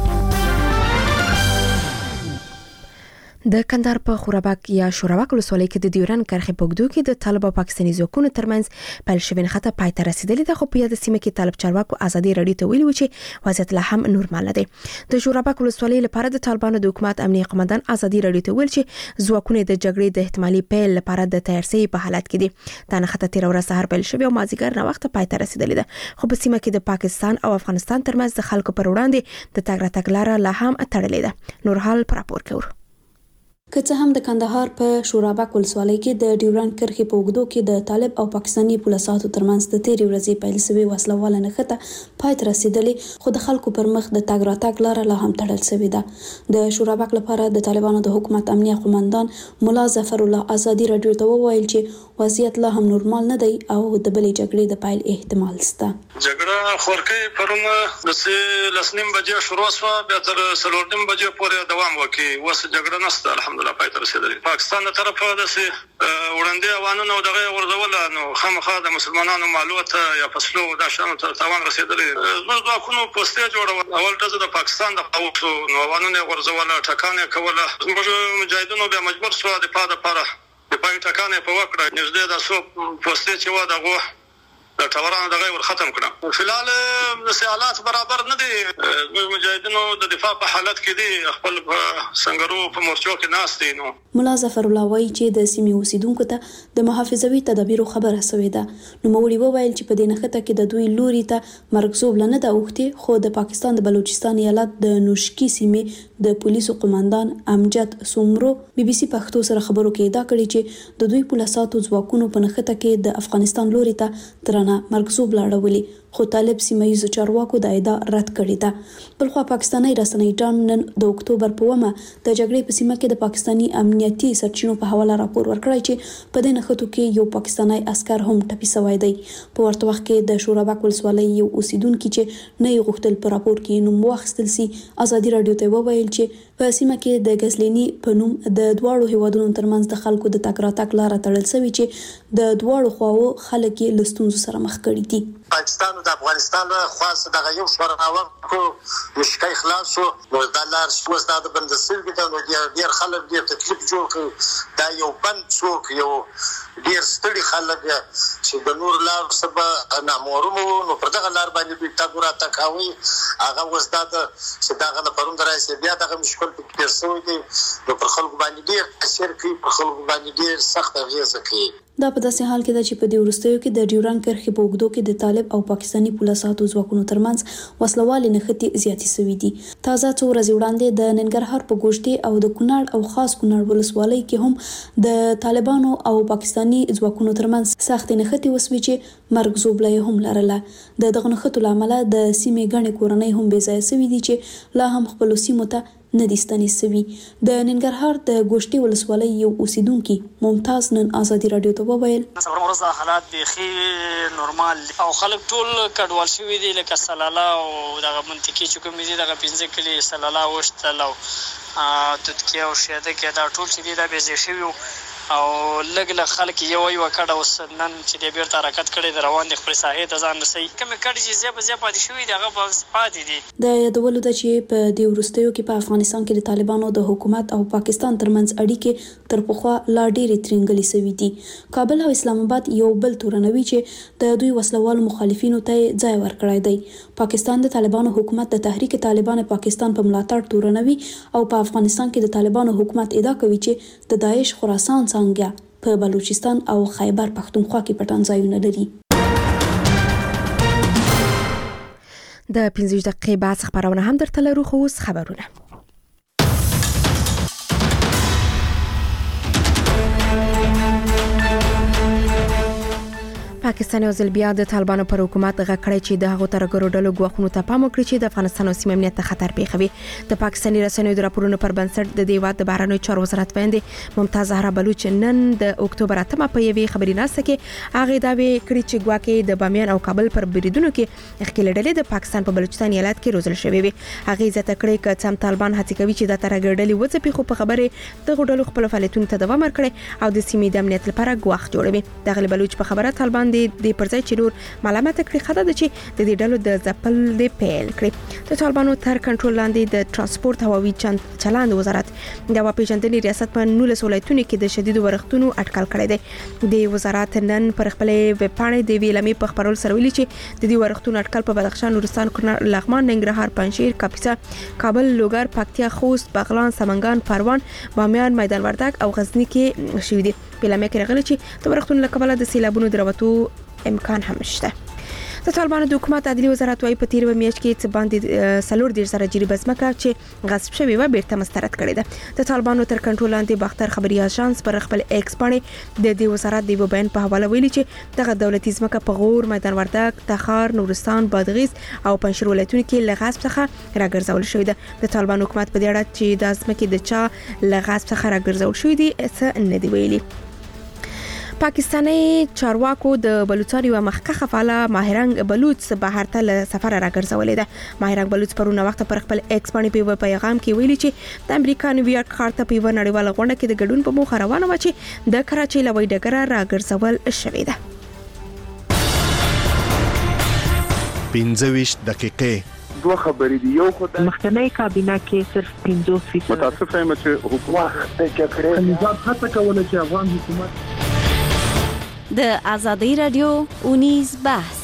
د کندهار په خورابک یا شورابک ولسوالۍ کې د ډیورند کرښې په اوږدو کې د طالب او پاکستاني ځواکونو ترمنځ پیل شوې نښته پای ته رسیدلې ده خو په یاد سیمه کې طالب چارواکو ازادي رادیو ته ویلي و چې وضعیت لا هم نورمال نه دی. د شورابک ولسوالۍ لپاره د طالبانو د حکومت امنیه قومندان ازادي رادیو ته ویل چې ځواکونه د جګړې د احتمالي پیل لپاره د تیارسي په حالت کې دي. دا نښته تیر ورځ سهار پیل شوې او مازیګر نه وخت پای ته رسیدلې ده خو په سیمه کې د پاکستان او افغانستان ترمنځ د خلکو پر وړاندې د تګ راتګ لاره لا هم تړلې ده. نور حال پر راپور کوي. که څه هم د کندهار په شورابک ولسوالۍ کې د ډیورند کرښې په اوږدو کې د طالب او پاکستاني پولیسو ترمنځ د تیرې ورځې پیل شوی وسلواله نښته پای ته رسیدلې خو د خلکو پر مخ د تګ راتګ لاره لا هم تړل شوې ده. د شورابک لپاره د طالبانو د حکومت امنیه قومندان مولا ظفر الله ازادي رادیو ته وویل چې وضعیت لا هم نورمال نه دی او د بلې جګړې د پیل احتمال شته. جګړه خورکې پرون د لسنیم بجې شروع شوه بیا تر سلورنیم بجې پورې دوام وکړي. اوس جګړه نشته الحمدلله پای ته رسیدلې. پاکستان د طرفه داسې وړاندې اوانونه او دغه ورزوله نو خامخا د مسلمانانو مالوت یا فصلو د شانو ته تاوان رسیدلې. زموږ ځواکونو پوسټې جوړول اول ډزه د پاکستان د قوتو نو اوانونه ورزوله ټکانې کوله. زموږ مجاهدینو بیا مجبور شو د پاده لپاره د پای ټکانې په وکړه نږدې د سو پوسټې چې و دغه د ټورانو دغه ور ختم کړه. فلال د سیالات برابر نه دي. مجاهدینو د دفاع په حالت کې دي خپل سنگرو په مورچو کې ناس دي. نو مولا ظفر الله وایي چې د سیمې اوسیدونکو ته د محافظوي تدابیرو خبره شوې ده. نو موري وویل چې په دې نښته کې د دوی لوري ته مرګزوب لنه ده اوختي خو د پاکستان د بلوچستان ایالت د نوشکی سیمې د پولیسو قومندان امجد سومرو بي بي سي پښتو سره خبرو کې ادعا کړې چې د دوی پولیسو ځواکونو په نښته کې د افغانستان لوري ته ترانه مرګزوب لاړولې خو طالب سیمایي چارواکو د ادعا رد کړې ده. بلخو پاکستاني رسنۍ نن د اکتوبر په ومه د جګړې په سیمه کې د پاکستاني امنیتي سرچینو په حواله راپور ورکړی چې په دې نښتو کې یو پاکستاني عسكر هم ټپي شوی دی. په ورته وخت کې د شورابک ولسوالۍ یو اوسیدونکو چې نه غوښتل په راپور کې نوم واخیستل سي ازادي رادیو ته وویل چې په سیمه کې د غزلینی په نوم د دواړو هیوادونو ترمنځ د خلکو د تګ راتګ لاره تړل شوی چې د دواړو خواو خلک یې لستونزو سره مخ کړي دي. پاکستان د افغانستان خاص دغه یو شورناوه کو مشکای خلاص شو نو د لار شوز د بندسل کې نو ډیر خلک ډیر تکلیف جوړ کړ. دا یو بند څوک یو ډیر ستړي خلک چې د نور لار سبا نامورمو نو پر دغه لار باندې دوی تاسو را تکاوي هغه وستاد چې دغه د پروند راځي بیا دغه مشکل په پیرسوي دي نو پر خلکو باندې ډیر تاثیر کوي پر خلکو باندې ډیر سخت اغیزه کوي. دا په داسې حال کې ده چې په دې وروستیو کې د ډیورند کرښې په اوږدو کې د طالب او پاکستاني پولیسو ځواکونو ترمنځ وسلوالې نښتې زیاتې شوې دي. تازه څو ورځې وړاندې د ننګرهار په ګوشتي او د کونړ او خاص کونړ ولسوالۍ کې هم د طالبانو او پاکستاني ځواکونو ترمنځ سخت نښتې وسوي چې مرګ زوبله هم لرله. د دغه نښتو لامل د سیمې غنې کورنۍ هم بې ځای شوې دي چې لا هم خپل سیمو ته نه دي ستنې سوي. د ننګرهار د ګوشتي ولسوالۍ یو اوسیدونکي ممتاز نن ازادي رادیو ته وویل ورځ حالات بيخي نورمال او خلک ټول کډوال شوي دي لکه سلاله او دغه منطقي چې کوم دي دغه 15 کلی سلاله وشتل او تدکیه او شهده کې دا ټول چې دي دا بيزي شوي او لګ خلک یو کډه اوس نن چې د بیرته حرکت کړي د روان د خپل ساحې ته ځان رسي کوم کډه چې زیات پاتې شوی دغه پاتې دي. د یادولو د چې په دې وروستیو کې په افغانستان کې د طالبانو د حکومت او پاکستان ترمنځ اړیکې تر پخوا لا ډېرې ترنګلې سوي دي. کابل او اسلام آباد یو بل تورنوي چې د دوی وسلوالو مخالفینو ته ځای ورکړی دی. پاکستان د طالبانو حکومت د تحریک طالبان پاکستان په ملاتړ تورنوي او په افغانستان کې د طالبانو حکومت ادعا کوي چې د داعش خراسان څنګه په بلوچستان او خیبر پختونخوا کې پټان ځایونه لري. د 15 دقیقې بعد خبرونه هم درته لرو خو اوس خبرونه. پاکستان یو ځل بیا د طالبانو پر حکومت غکړی چې د هغو ترګرو ډلو غوښنو ته پام وکړي چې د افغانستان او سیمې امنیت ته خطر پیښوي. د پاکستاني رسنیو د راپورونو پر بنسټ د دیوات د بهرنیو چارو وزارت ویاندې ممتاز زهرا بلوچ نن د اکتوبر 8 په یوې خبري ناسته کې هغه داوی کړی چې ګواکې د بامیان او کابل پر بریدونو کې خپل ډلې د پاکستان په بلوچستان ایالت کې روزل شوې وي. هغه زیاته کړی چې سم طالبان هڅه کوي چې د ترګر ډلې وځپي خو په خبره د غډلو خپل فعالیتونو ته دوام ورکړي او د سیمې د امنیت لپاره ګواښ جوړوي. د بلوچ په خبره طالبان د پرځای نور معلومات کړي خدای د چې د دې ډلو د ځپل د پیل کړي. د طالبانو تر کنټرول لاندې د ترانسپورت هوایي چلند وزارت د هوا پیژندنې ریاست په 19 ولایتونو کې د شدید ورښتونو اټکل کړی دی. د وزارت نن پر خپل ویب پاڼې د ویلمې په خبرول سره ویلي چې د دې ورښتونو اټکل په بدخشان، نورستان، لغمان، ننګرهار، پنجشیر، کاپیسا، کابل، لوګر، پکتیا، خوست، بغلان، سمنګان، پروان، بامیان، میدان وردګ او غزنی کې شوې دي. ویلمې کې راغلي چې د ورښتونو له کبله د سیلابونو دروتو امکان هم شته. د طالبانو د حکومت عدالي وزارت وايي په تیر میاشت کې څه باندې 40 زره جریبه ځمکه چې غصب شوی و بیرته مسترد کړي ده. د طالبانو تر کنټرول لاندې باختر خبري اژانس پر خپل ایکس باندې د دې وزارت د بیان په حواله ویلي چې دغه دولتي ځمکه په غور، میدان وردګ، تخار، نورستان، بادغیس او پنجشیر ولایتونو کې له غصب څخه راګرځول شوی ده. د طالبانو حکومت په دې اړه چې د ځمکې د چا له غصب څخه راګرځول شوی دي څه نه دی ویلي. پاکستاني چارواکو د بلوچستان یو مخکخه فعال ماهرنګ بلوچ بهر ته له سفر راګرځولې ده. ماهرنګ بلوچ پرونه وخت پر خپل ایکس باندې په پیغام کې ویلي چې د امریکا نیویارک ښار ته په نړیواله غونډه کې د ګډون په موخه روانه و چې د کراچۍ لوی ډګر راګرځول شوې ده. 15 دقیقې دوه خبرې دي. یو خدای مخکنی کابینه کې صرف 50% متاسف یم چې حکومت د جګړې نظام هڅه کوله چې افغان حکومت د آزادۍ رادیو اونیز بحث.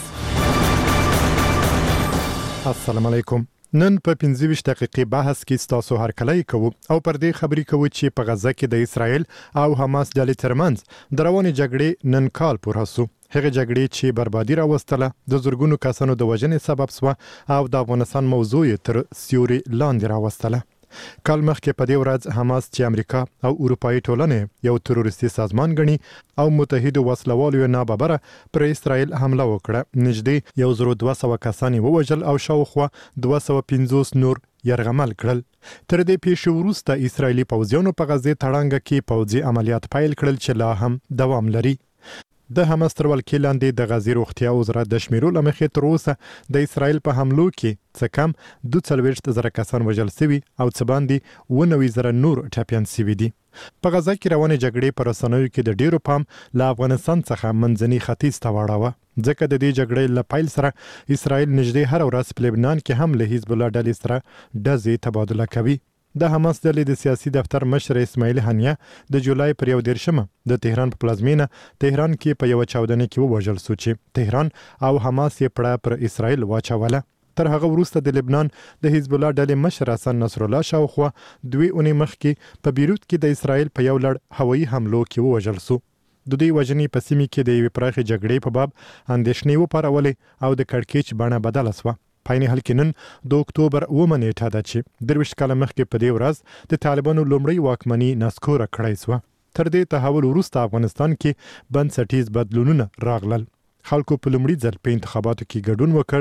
السلام علیکم. نن په 15 دقیقې بحث کې تاسو هرکلی کوو او پر دې خبرې کوو چې په غزه کې د اسرایل او حماس ډلې ترمنځ د روانې جګړې نن کال پوره شو. هغه جګړې چې بربادي راوستله د زورګونو کسانو د وژنې سبب شو او د افغانستان موضوع تر سیوري لاندې راوستله. کال مخکې په دې ورځ حماس چې امریکا او اروپאי ټولنې یو تروریستي سازمان ګڼي او متحده وسلوالو ناببره پر اسرائیل حمله وکړه. نږدې 1200 کسان ووژل او شاوخوا 250 نور يرغمل کړل. تر دې پیښې وروسته اسرایلی پوځیانو په غزه تړانګه کې پوځي عملیات پیل کړل چې لا هم دوام لري. د حماس تر ولکې لاندې د غزې روغتیا وزارت د شمیرو لمخې تر اوسه د اسرائیل په حملو کې څه کم 42,000 کسان وژل شوي او څه باندې 19,000 نور ټپیان شوي دي. په غزه کې روانې جګړې پر رسنیو کې د ډیرو پام له افغانستان څخه منځني ختیځ ته واړاوه، ځکه د دې جګړې له پیل سره اسرائیل نږدې هر ورځ په لبنان کې هم له حزب الله ډلې سره ډزې تبادله کوي. د حماس ډلې د سیاسي دفتر مشر اسماعیل هنیه د جولای پر 1 د تهران په پلازمینه تهران کې په یو چاودنه کې ووژل شو چې تهران او حماس یې پړه پر اسرائیل واچوله. تر هغه وروسته د لبنان د حزب الله ډلې مشر حسن نصر الله شاوخوا 2 اونۍ مخکې په بیروت کې د اسرائیل په یو لړ هوایي حملو کې ووژل شو. د دې وژنې په سیمه کې د یوې پراخې جګړې په باب اندېښنې وپارولې او د کړکېچ بڼه بدله شوه. پاینې حل کې نن د اکتوبر 9 نیټه ده چې 23 کاله مخکې په دې ورځ د طالبانو لومړی واکمني نسکوره کړای شوه. تر دې تحول وروسته افغانستان کې بنسټیز بدلونونه راغلل. خلکو په لومړي ځل په انتخاباتو کې ګډون وکړ.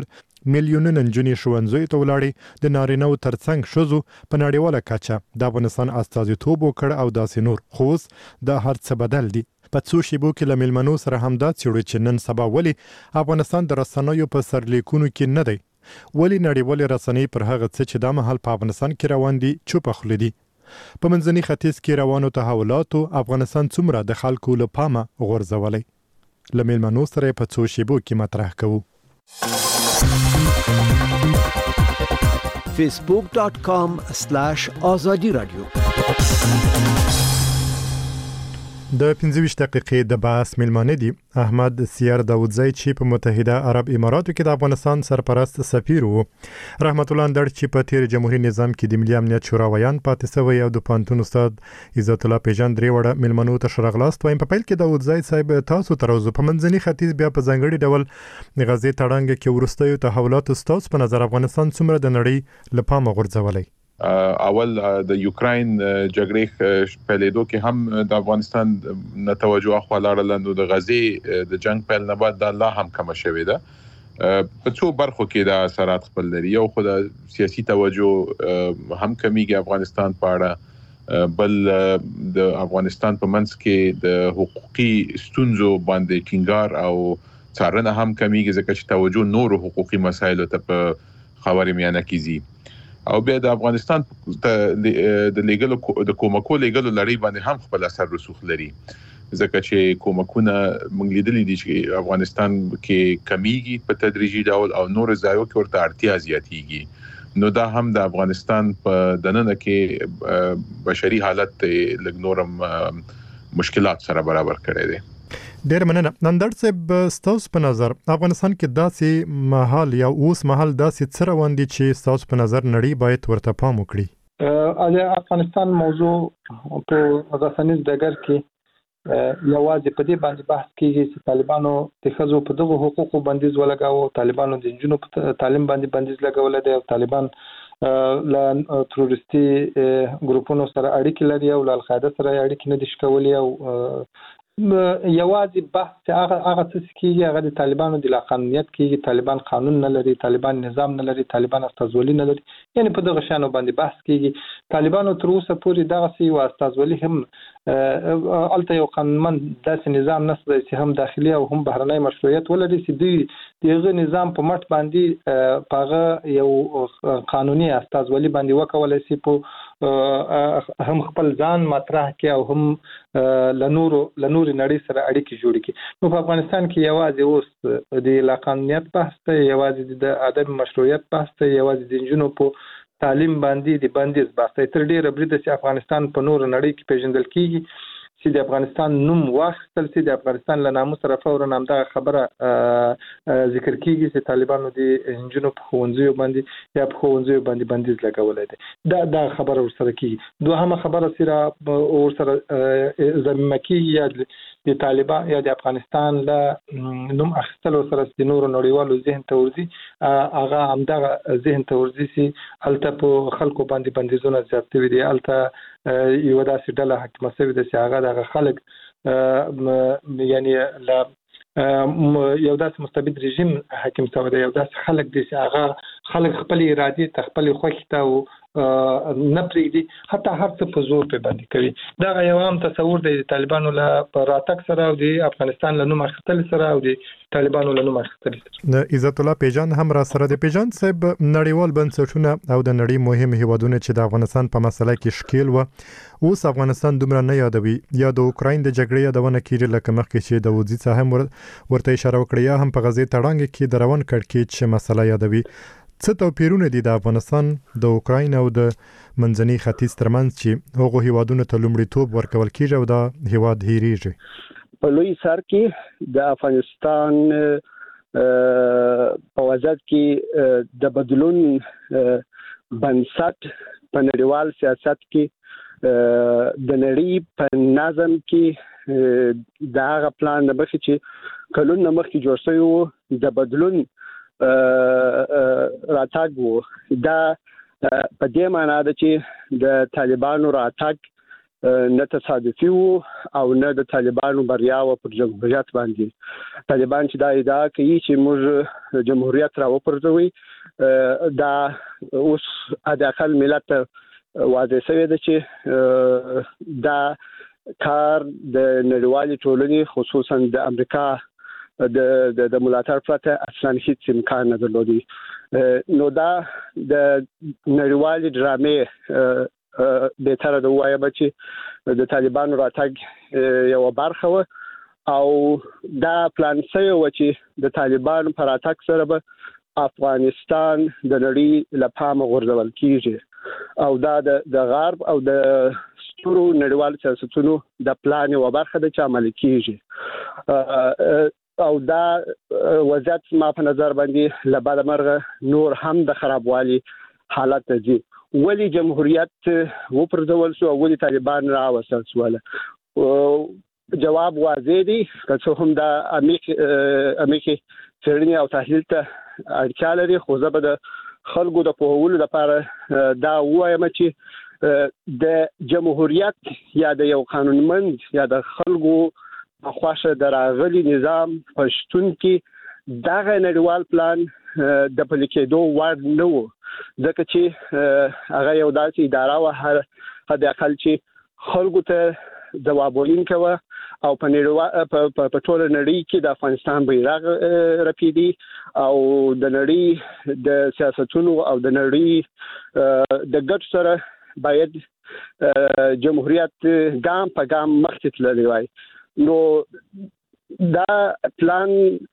میلیونونه نجونې ښوونځیو ته ولاړې د نارینهو ترڅنګ ښځو په نړیواله کچه د افغانستان استازیتوب وکړ او داسې نور. خو اوس دا هر څه بدل دي. په څو شیبو کې له میلمنو سره همدا څیړو چې نن سبا ولې افغانستان د رسنیو په سرلیکونو کې نه دی. ولې نړیوالې رسنۍ پر هغه څه چې دا مهال په افغانستان کې روان دي چوپه خوله دي. په منځني ختیځ کې روانو تحولاتو افغانستان څومره د خلکو له پامه غورځولی. له میلمنو سره په څو شیبو کې مطرح کوو. facebook.com/azadi radio د 25 دقیقې د بحث میلمانه دي احمد سیار داودزی چې په متحده عرب اماراتو کې د افغانستان سرپرست سفیر وو. رحمت الله اندړ چې په تیر جمهوریت نظام کې د ملي امنیت شورا ویان پاتې شوی او د پانتون استاد عزت الله پیژان درې وړه میلمنو ته شرغلاست وایم. په پیل کې داودزی صاحب تاسو تر اوسه په منځني ختیځ بیا په ځانګړي ډول غزې تړانګ کې ورستیو تحولات ستاسو په نظر افغانستان څومره د نړۍ له پامه غورځولی؟ اول د یوکراین جګړې پیلېدو کې هم د افغانستان نه توجه خو لاړل، نو د غزې د جنگ پیل نه بعد د الله هم کم شوې ده. په څو برخو کې د اثرات خپل لري. یو خو د سیاسي توجه هم کمیږي افغانستان په اړه، بل د افغانستان په منځ کې د حقوقي ستونزو باندې ټینګار او څارنه هم کمیږي ځکه چې توجه نور حقوقي مسایلو ته په خاورې میانه کیږي. او بیا د افغانستان د لیګلو د کومکو لیګلو لړۍ باندې هم خپل اثر رسوخ لري ځکه چې کومکونه موږ لیدلې دي چې افغانستان کې کمیږي په تدریجي ډول او نور ځایو کې ورته اړتیا زیاتېږي. نو دا هم د افغانستان په دننه کې بشري حالت لږ نورم مشکلات سره برابر کړی دی. ډېر مننه. نندړ صاحب ستاسو په نظر افغانستان کې داسې مهال یا اوس مهال داسې څه روان دي چې ستاسو په نظر نړۍ باید ورته پام وکړي؟ د افغانستان موضوع په رسنیز ډګر کې یوازې په دې باندې بحث کیږي چې طالبانو د ښځو په دغه حقوقو بندیز ولګاوه، طالبانو د نجونو په تعلیم باندې بندیز لګول دي، او طالبان له تروریستي ګروپونو سره اړیکې لري او له القاعده سره اړیکې نه دي شکولي. او یوازې بحث هغه څه کیږي هغه د طالبانو د لاقانونیت کیږي. طالبان قانون نه لري، طالبان نظام نه لري، طالبان استازولي نه لري، یعنی په دغه شانو باندې بحث کیږي. طالبانو تر اوسه پورې دغه سی او استازولي هم الته یو قانونمند داسې نظام نشته چې هم داخلي او هم بهرنی مشروعیت ولري چې دوی دغه نظام په مټ باندې پاغه یو قانوني استازولي باندې وکولای شي په هم خپل ځان مطرح کړي او هم لنور نړۍ سره اړیکې جوړ کړي. نو په افغانستان کې یوازې اوس د لاقانونیت بحث ته، یوازې د عدم مشروعیت بحث ته، یوازې د نجونو په تعلیم باندې د بندیز بحث ته. تر ډیره بریده چې افغانستان په نور نړۍ کې پیژندل کیږي چې د افغانستان نوم واخیستل شي، د افغانستان له ناموس سره فورا همدغه خبره ذکر کیږي چې طالبانو د نجونو په ښوونځیو باندې یا په ښوونځیو باندې بندیز لګولی دی. دا خبره ورسره کیږي. دوهمه خبره چې ورسره ضمیمه کیږي یا د طالبان یا د افغانستان له نوم اخیستلو سره د نورو نړیوالو ذهن ته ورځي، هغه همدغه ذهن ته ورځي چې هلته په خلکو باندې بندیزونه زیات شوي دي، هلته یو داسې ډله حاکمه شوې ده چې هغه دغه خلک یعنی له یو داسې مستبد رژیم حاکم شوی دی، یو داسې خلک دي چې هغه خلک خپل ارادې ته خپل خوښې ته نه پرېږدي، حتی هر څه په زور پې باندې کوي. دغه یو عام تصور دی د طالبانو له راتګ سره او د افغانستان له نوم اخیستل سره او د طالبانو له نوم اخیستل سره. عزت الله پیژان هم را سره د پیژان صاحب نړیوال بنسټونه او د نړۍ مهم هیوادونه چې د افغانستان په مسله کې شکیل و اوس افغانستان دومره نه یادوي یا د اوکراین د جګړې یادونه کیږي لکه مخکې چې د وزیر صاحب ورته اشاره وکړه یا هم په غزې تړانګ کې د روان کړکېچ مسله یادوي. څه توپیرونه دي د افغانستان د اوکراین او د منځني ختیځ ترمنځ چې هغو هیوادونو ته لومړیتوب ورکول کیږي او دا هیواد هیریږي؟ په لوی سر کې د افغانستان په وضعیت کې د بدلون بنسټ په نړیوال سیاست کې د نړۍ په نظم کې د هغه پلان د مخې چې کلونه مخکې جوړ شوی و د بدلون راتګ وو. دا په دې معنی ده چې د طالبانو راتګ نه تصادفي وو او نه د طالبانو بریا و پر جمهوریت باندې. طالبان چې دا ادعا کوي چې موږ جمهوریت را وپرځوي، دا اوس اداخل ملت واضح شوی دی چې دا کار د نړیوالې ټولنې خصوصا د امریکا د ملاتړ پرته اصلا هیڅ امکان نه درلودي. نو دا د نړیوالې ډرامې بهتره ده وایم چې د طالبانو راتګ یو برخه و او دا پلان شوی و چې د طالبانو پر راتګ سره به افغانستان د نړۍ له پامه غورځول کیږي او دا د غرب او د ستورو نړیوال سیاستونو د پلان یو برخه ده چې عملي کیږي او دا وضعیت ما په نظر باندې له بعد مرغه نور هم د خرابوالي حالت ته ولی جمهوریت وپرځول شو او ولی طالبان راوستل شول. جواب واضح دی که څه هم د امریکای څېړنې او تحلیل ته اړتیا لري، خو زه به د خلکو د پوهولو لپاره دا وایم چې د جمهوریت یا د یو قانونمند یا د خلکو په خوښه د راغلي نظام په شتون کې دغه نړیوال پلان د پلي کېدو وړ نه و، ځکه چې هغه یو داسې اداره وه حد اقل چې خلکو ته ځواب ویونکې وه او په ټوله نړۍ کې د افغانستان بیرغ رپېدي او د نړۍ د سیاستونو او د نړۍ د ګټو سره باید جمهوریت ګام په ګام مخکې تللی وای. نو دا پلان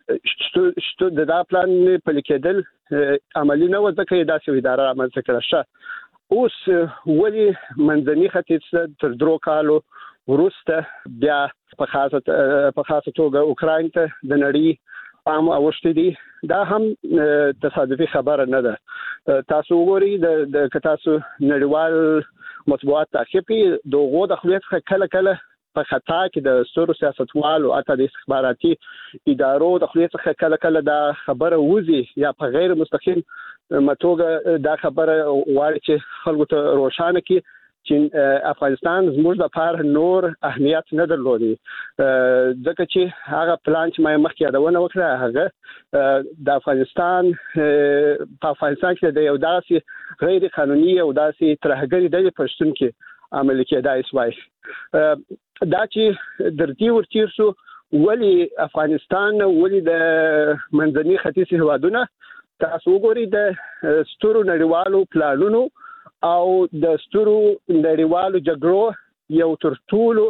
دا پلان پلي کېدل عملي نه و، ځکه یې داسې اداره رامنځته کړه. ښه اوس ولې منځني ختیځ تر 3 کالو وروسته بیا په خاصه توګه اوکراین ته د نړۍ پام اوښتی دی؟ دا هم تصادفي خبره نه ده. تاسو وګورئ که تاسو نړیوال مطبوعات تعقیب کړئ، د هغو د خولې څخه کله کله په خطا کې د سترو سیاستوالو اته د استخباراتي ادارو د خولې څخه کله کله دا خبره وځي یا په غیر مستقیم توګه دا خبره غواړي چې خلکو ته روښانه کړي چې افغانستان زموږ لپاره نور اهمیت نه درلودي، ځکه چې هغه پلان چې ما مخکې یادونه وکړه هغه د افغانستان کې د یو داسې غیر قانوني او داسې ترهګري ډلې په شتون کې عملي کېدای شوی. دا چې درتي ورتیر شو ولی افغانستان ولی د منځني ختیځ هیوادونه تاسو وګورئ د ستورو نړیوالو پلانونو او د ستورو نړیوالو جګړو یو تر ټولو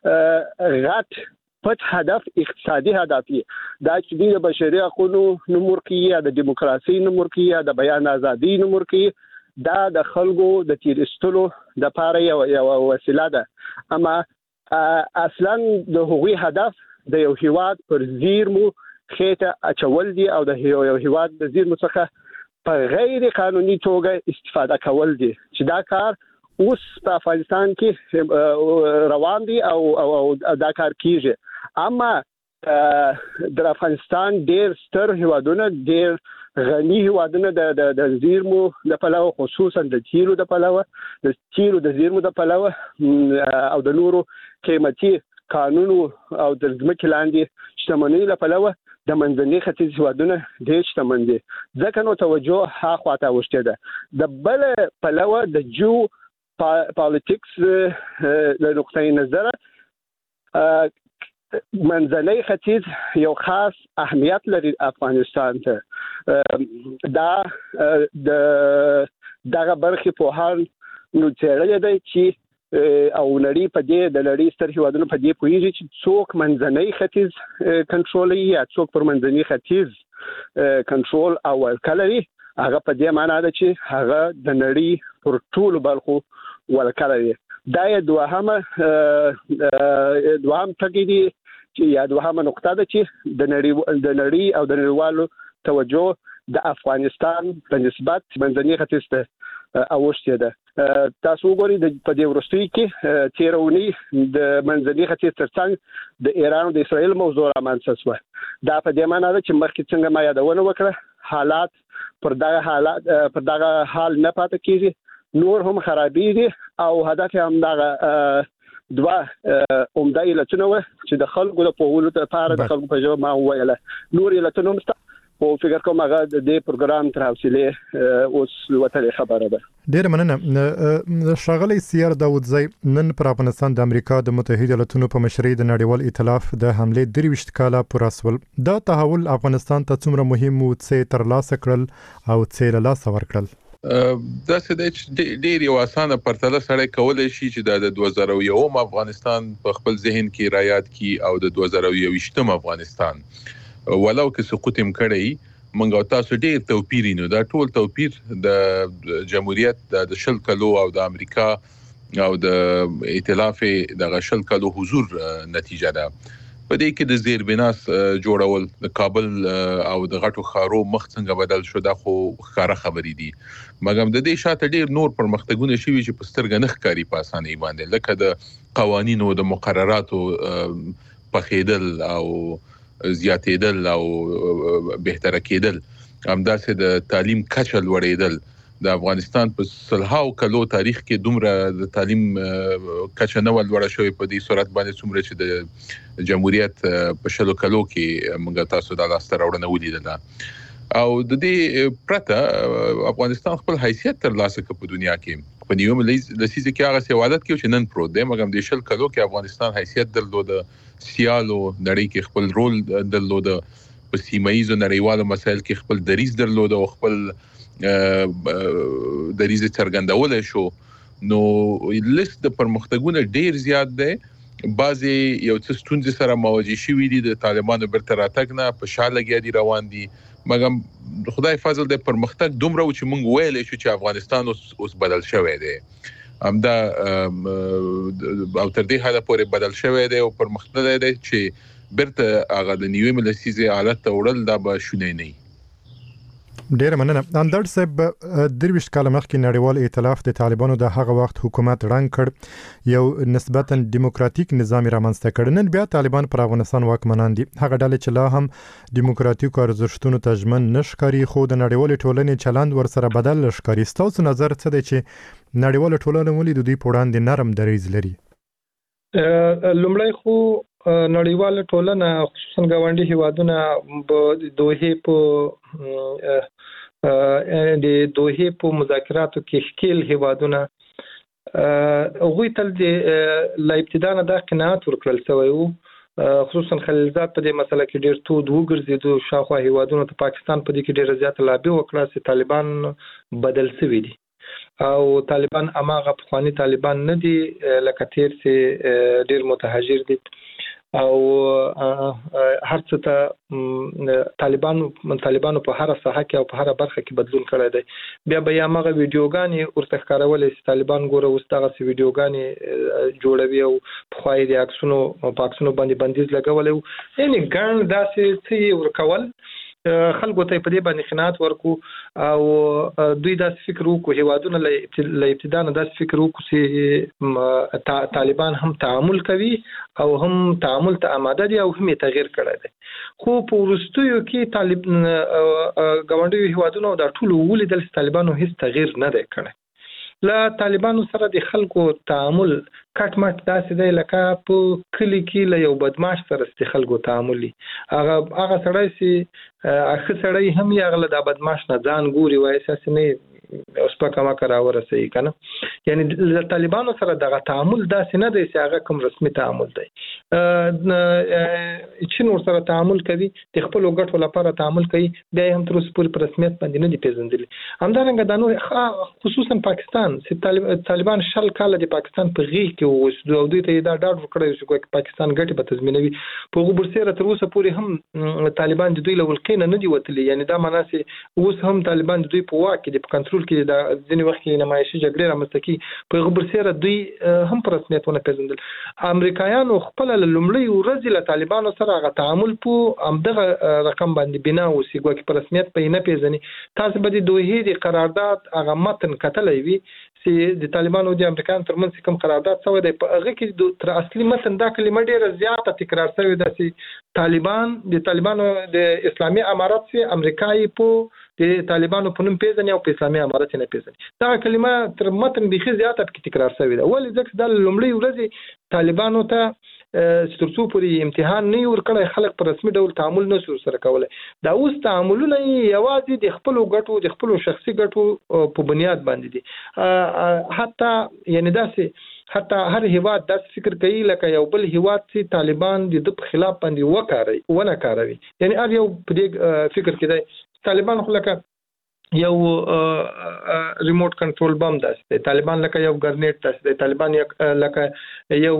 غټ پټ هدف اقتصادي هدف دی، دا چې د بشري حقوقو نمور کې یا د دیموکراسي نمور کې یا د بیان ازادي نمور کې دا د خلکو د تیرستلو د پاره یو وسیله ده. اما اصلا د هغوی هدف د یو هیواد پر زیرمو خېټه اچول دي او د یو هیواد د زیرمو څخه په غیر قانوني توګه استفاده کول دي، چې دا کار اوس په افغانستان کې روان دي او دا کار کیږي. اما د افغانستان ډېر ستر هیوادونه، ډېر غني هیوادونه د زیرمو د پلوه، خصوصا د تیلو د پلوه، د تیلو د زیرمو د پلوه او د نورو قیمتي کانونو او د ځمکې لاندې شتمنۍ له پلوه د منځني ختیځ هیوادونه ډېر شتمن دي، ځکه نو توجه هاخوا ته اوښتې ده. د بل پلوه د جو پالیټکس له نقطې نظره منځنی ختیځ یو خاص اهمیت لري افغانستان ته. دا دغه برخې په هر نو څېړلې دی چې او نړۍ په دې د نړۍ ستر هیوادونو په دې پوهیږي چې څوک منځنی ختیځ کنټرولوي یا څوک پر منځني ختیځ کنټرول او ولکه لري. هغه په دې معنی ده چې هغه د نړۍ پر ټولو برخو ولکه لري. دا یې دوهم ټکی دی چې یا دوهمه نقطه ده چې د نړۍ او د نړیوالو توجه د افغانستان په نسبت منځني ختیځ ته اوښتې ده. تاسو وګورئ په دې وروستیو کې تېره اونۍ د منځني ختیځ ترڅنګ د ایران او د اسرائیل موضوع رامنځته شوه. دا په دې معنی ده چې مخکې څنګه ما یادونه وکړه حالات پر دغه حال نه پاتې کېږي، نور هم خرابېږي او هدف هم دغه دوا عمده علتونه و چې د خلکو د پوهولو لپاره د خلکو په ژبه ما ویله نور علتونه مست او فکر کوم هغه د پروګرام تر حوصله اوس وته خبره ده. ډیر مننه شاغلی سیار داوودزی. نن پر افغانستان د امریکا د متحده ایالاتونو په مشرۍ د نړیوال ائتلاف د حمله 23 کاله پوره سول. دا تحول افغانستان ته څومره مهم و چې تر لاسه کړل او چې له لاسه ورکړل؟ دا څه ډیر یو اسانه پرتله سره کولای شي چې د 2001 افغانستان په خپل ذهن کې رایاد کی او د 2021 افغانستان ولو که سقوط هم کړی منګو تاسو ډیر توپیر نو دا ټول توپیر د جمهوریت د شل کلو او د امریکا او د ائتلاف د شل کلو حضور نتیجه ده. په دې کې د زیربناس جوړول د کابل او د غټو خارو مخ څنګه بدل شو دا خو ښکاره خبرې دي. مګر د دې شاته ډیر نور پرمختګونه شوي چې په سترګه نه ښکاري په اسانه باندې لکه د قوانینو د مقرراتو پخېدل او زیاتېدل او بهتره کېدل همداسې د تعلیم کچه لوړېدل. د افغانستان په سلهاو کلو تاریخ کې دومره د تعلیم کچه نه لوړه شوې په دې صورت باندې څومره چې د جمهوریت په شلو کلو کې موږ تاسو د لاسته راوړنه ولیدله. او د دې پرته افغانستان خپل حیثیت تر لاسه کړ په دنیا کې په نیوم لسیزه کې هغه سوالات کې چې نن پروت دی مګر د شل کلو کې افغانستان حیثیت درلود سیالو نړۍ کې خپل رول درلود په سیمایي نړیوالو مسایل کې خپل دریز درلود او خپل دریز څرګندول شو. نو لیست د پرمختګونو ډیر زیات دی. بعضي یو څه ستونزې سره مواجه شوي دي د طالبانو برته راتګ نه په شا لګیا دي روان دي مګر خدای فضل د پرمختګ دومره چې موږ ویلې شو چې افغانستان اوس بدل شوی دی. همدا او تر دې حاله پورې بدل شوی دی او پرمختللی دی چې برته هغه د نیویم لسیزه حالت ته وړل دا به شونې نه. ډیر مننه. اندر صاحب 23 کال مخکې نړیوال ائتلاف د طالبانو د هغه وخت حکومت رنګ کړ یو نسبتا دیموکراتیک نظام رامنځته کړ. نن بیا طالبان پر افغانستان واکمنان دي. هغه ډلې چې لا هم دیموکراتیک ارزښتونو ته ژمن نشکاري خو د نړیوال ټولنې چلند ورسره بدل لشکاري. ستاسو نظر څه دی چې نړیوال ټولنه ولې د دوی په وړاندې نرم دریځ لري؟ لومړی خو نړیواله ټولنه خصوصا ګاونډي هیوادونه د دوحې په مذاکراتو کې ښکیل هیوادونه هغوی تل د لا ابتدا نه دا قناعت ورکړل شوی وو خصوصا خلیلزاد په دې مسله کې ډېر تود وګرځېدو. شاوخوا هیوادونو ته پاکستان په دې کې ډېره زیاته لابي وکړه چې طالبان بدل شوي دي او طالبان اماغه پخوانی طالبان نه دي لکه تیر چې ډېر متهاجر دي او هر څه ته طالبانو په هر ساحه کې او په هر برخه کې بدلون کړی دی. بیا به یا مغه ویډیوګانې ورته ښکارولې چې طالبان ګوره اوس دغه ویډیوګانې جوړوي او په خوای دي عکسونو باندې بندیز لګولې یعنی ګڼ داسې څه ورکول خلکو ته په دې باندې قناعت ورکو او دوی داسې فکر وکړو هیوادونه له ابتدا نه داسې فکر وکړو چې طالبان هم تعامل کوي او هم تعامل ته آماده دي او هم یې تغییر کړی دی. خو په وروستیو کې ګاونډیو هیوادونو دا ټول ولیدل چې طالبانو هیڅ تغییر نه دی کړی. له طالبانو سره د خلکو تعامل کټ مټ داسې دی لکه په کلی کې له یو بدمعاش سره د خلکو تعامل هغه سړی چې اخر سړی هم یې هغه د بدمعاش نه ځان ګوري وایي چې نه اوس په کومه کرا ورسې کنه یعنی د طالبانو سره دغه تعامل داسې نه دی چې هغه کوم رسمي تعامل دی. چې نور سره تعامل کوي د خپل ګټو لپاره تعامل کوي بیا هم تر اوسه پورې په رسمیت باندې نه دی پیژندل. همدارنګه د نور خصوصا پاکستان چې طالبان شل کال د پاکستان په غیږ کې اوس دوی ته دا ډاډ ورکړی چې پاکستان ګټي به تضمینوي په غوبر سره تر اوسه پورې هم طالبان د دوی له ولقې نه دی وتلی. یعنی دا معنی چې اوس هم طالبان د دوی په واک کې د کنټرول کې د ځینې وخت کې نمایشي جګړې رامنځته کړي په غوبر سره دوی هم په رسمیت ونه پیژندل. امریکایانو خپل لومړی ورځ له طالبانو سره غو تعامل په همدغه رقم باندې بنا اوسې ګویا کې په رسمیت په نه پیژني. تاسو به د دوی د قرارداد هغه متن کتلای وي چې د طالبانو او د امریکا ترمنځ کوم قرارداد شوی دی په هغه کې تر اصلي متن دا کلمه ډیره زیاته تکرار شوې ده چې طالبانو د اسلامي امارات سي امریکایي په د طالبانو په نوم پیژني او په اسلامي امارات نه پیژني. دا کلمه تر متن بيخي زیاته کې تکرار شوې ده. ولې ځکه د لومړی ورځې طالبانو ته سترڅو پورې امتحان نه ورکړی، خلک په رسمي ډول تعامل نه سره کولای. دا اوس تعاملونه یوازې د خپل ګټو د خپل شخصي ګټو په بنیاد باندې دي. حتی یعنی حتی هر هیواد داسې فکر کوي لکه یو بل هیواد چې طالبان د خلاف باندې ونه کاروي. یعنی هر یو په دې فکر کې دی طالبان خو لکه یو ریموټ کنټرول بم داسې دی، طالبان لکه یو ګرنیټ داسې دی، طالبان لکه یو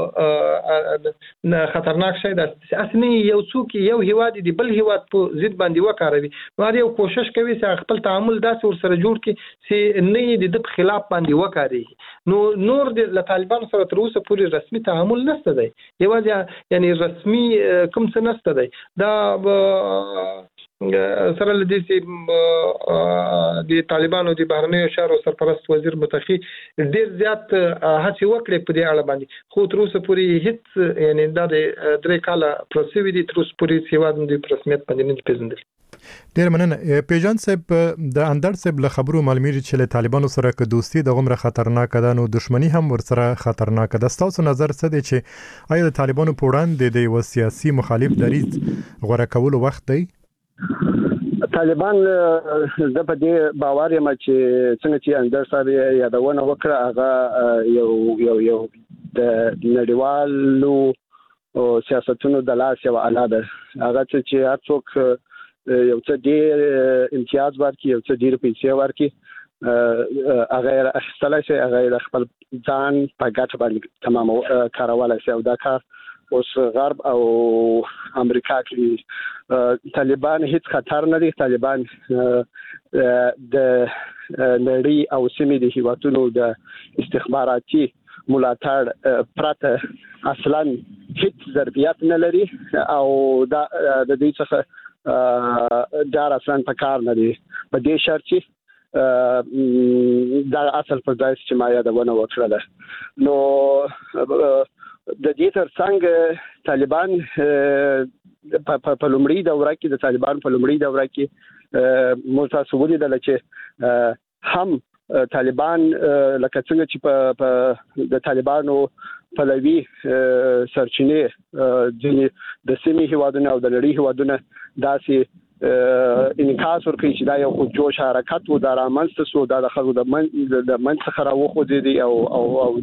خطرناک شی داسې اصلي یو څوک یو هیواد دی بل هیواد په ضد باندې وکاروي. نو هر یو کوشش کوي چې خپل تعامل داسې ورسره جوړ کړي چې نه د خلاف باندې وکاري. نو نور د طالبان سره تر اوسه پورې رسمي تعامل نشته دی، یوازې یعنی رسمي کوم څه نشته دی. دا سره لدی چې د طالبانو د بهرنیو چارو سرپرست وزیر متخي ډیر زیات هڅې وکړې په دې اړه باندې، خو تر اوسه پورې هیڅ یعنی د 3 کاله پروسې دي تر اوسه پورې سیواد د رسمیت باندې نه پیژندل. ډیر مننه پیجان صاحب. د اندر صاحب له خبرو معلومیږي چې له طالبانو سره که دوستي د غمره خطرناک ده نو دښمنی هم ورسره خطرناک ده. تاسو نظر څه دی چې آیا د طالبانو په وړاندې د یو سیاسي مخالف دریځ غوړه کولو وخت دی؟ طالبان د په دې باور یم چې څنګه چې اندر صاحب یادونه وکړه هغه یو د نړیوالو سیاستونو د لاس یو اله ده. هغه چې هر څوک یو څه ډیر امتیاز ورکړي، یو څه ډیر پیسې ورکړي، هغه اخیستلای شي، هغه خپل ځان په ګټه باندې تمام کارولای شي. او دا کار اوس غرب او امریکا کې طالبان هیڅ خطر نه دي. طالبان د نړۍ او سیمې د هیوادونو د استخباراتي ملاتړ پرته اصلا هیڅ ظرفیت نه لري او دا د دې څخه دا اصلا په کار نه دي. په دې شرط چې دا اصل پر ځای چې ما یادونه وکړه. نو د دې ترڅنګ طالبان په لومړی دوره کې د طالبان په لومړی دوره کې متاسو ولیدل چې هم طالبان لکه څنګه چې په د طالبانو پلوي سرچینې د سیمې هیوادونو او د نړۍ هیوادونو داسې انعکاس ورکړي چې دا یو جوش حرکت و دا رامنځته شو، دا د خلکو د منځ څخه راوخوځېدي او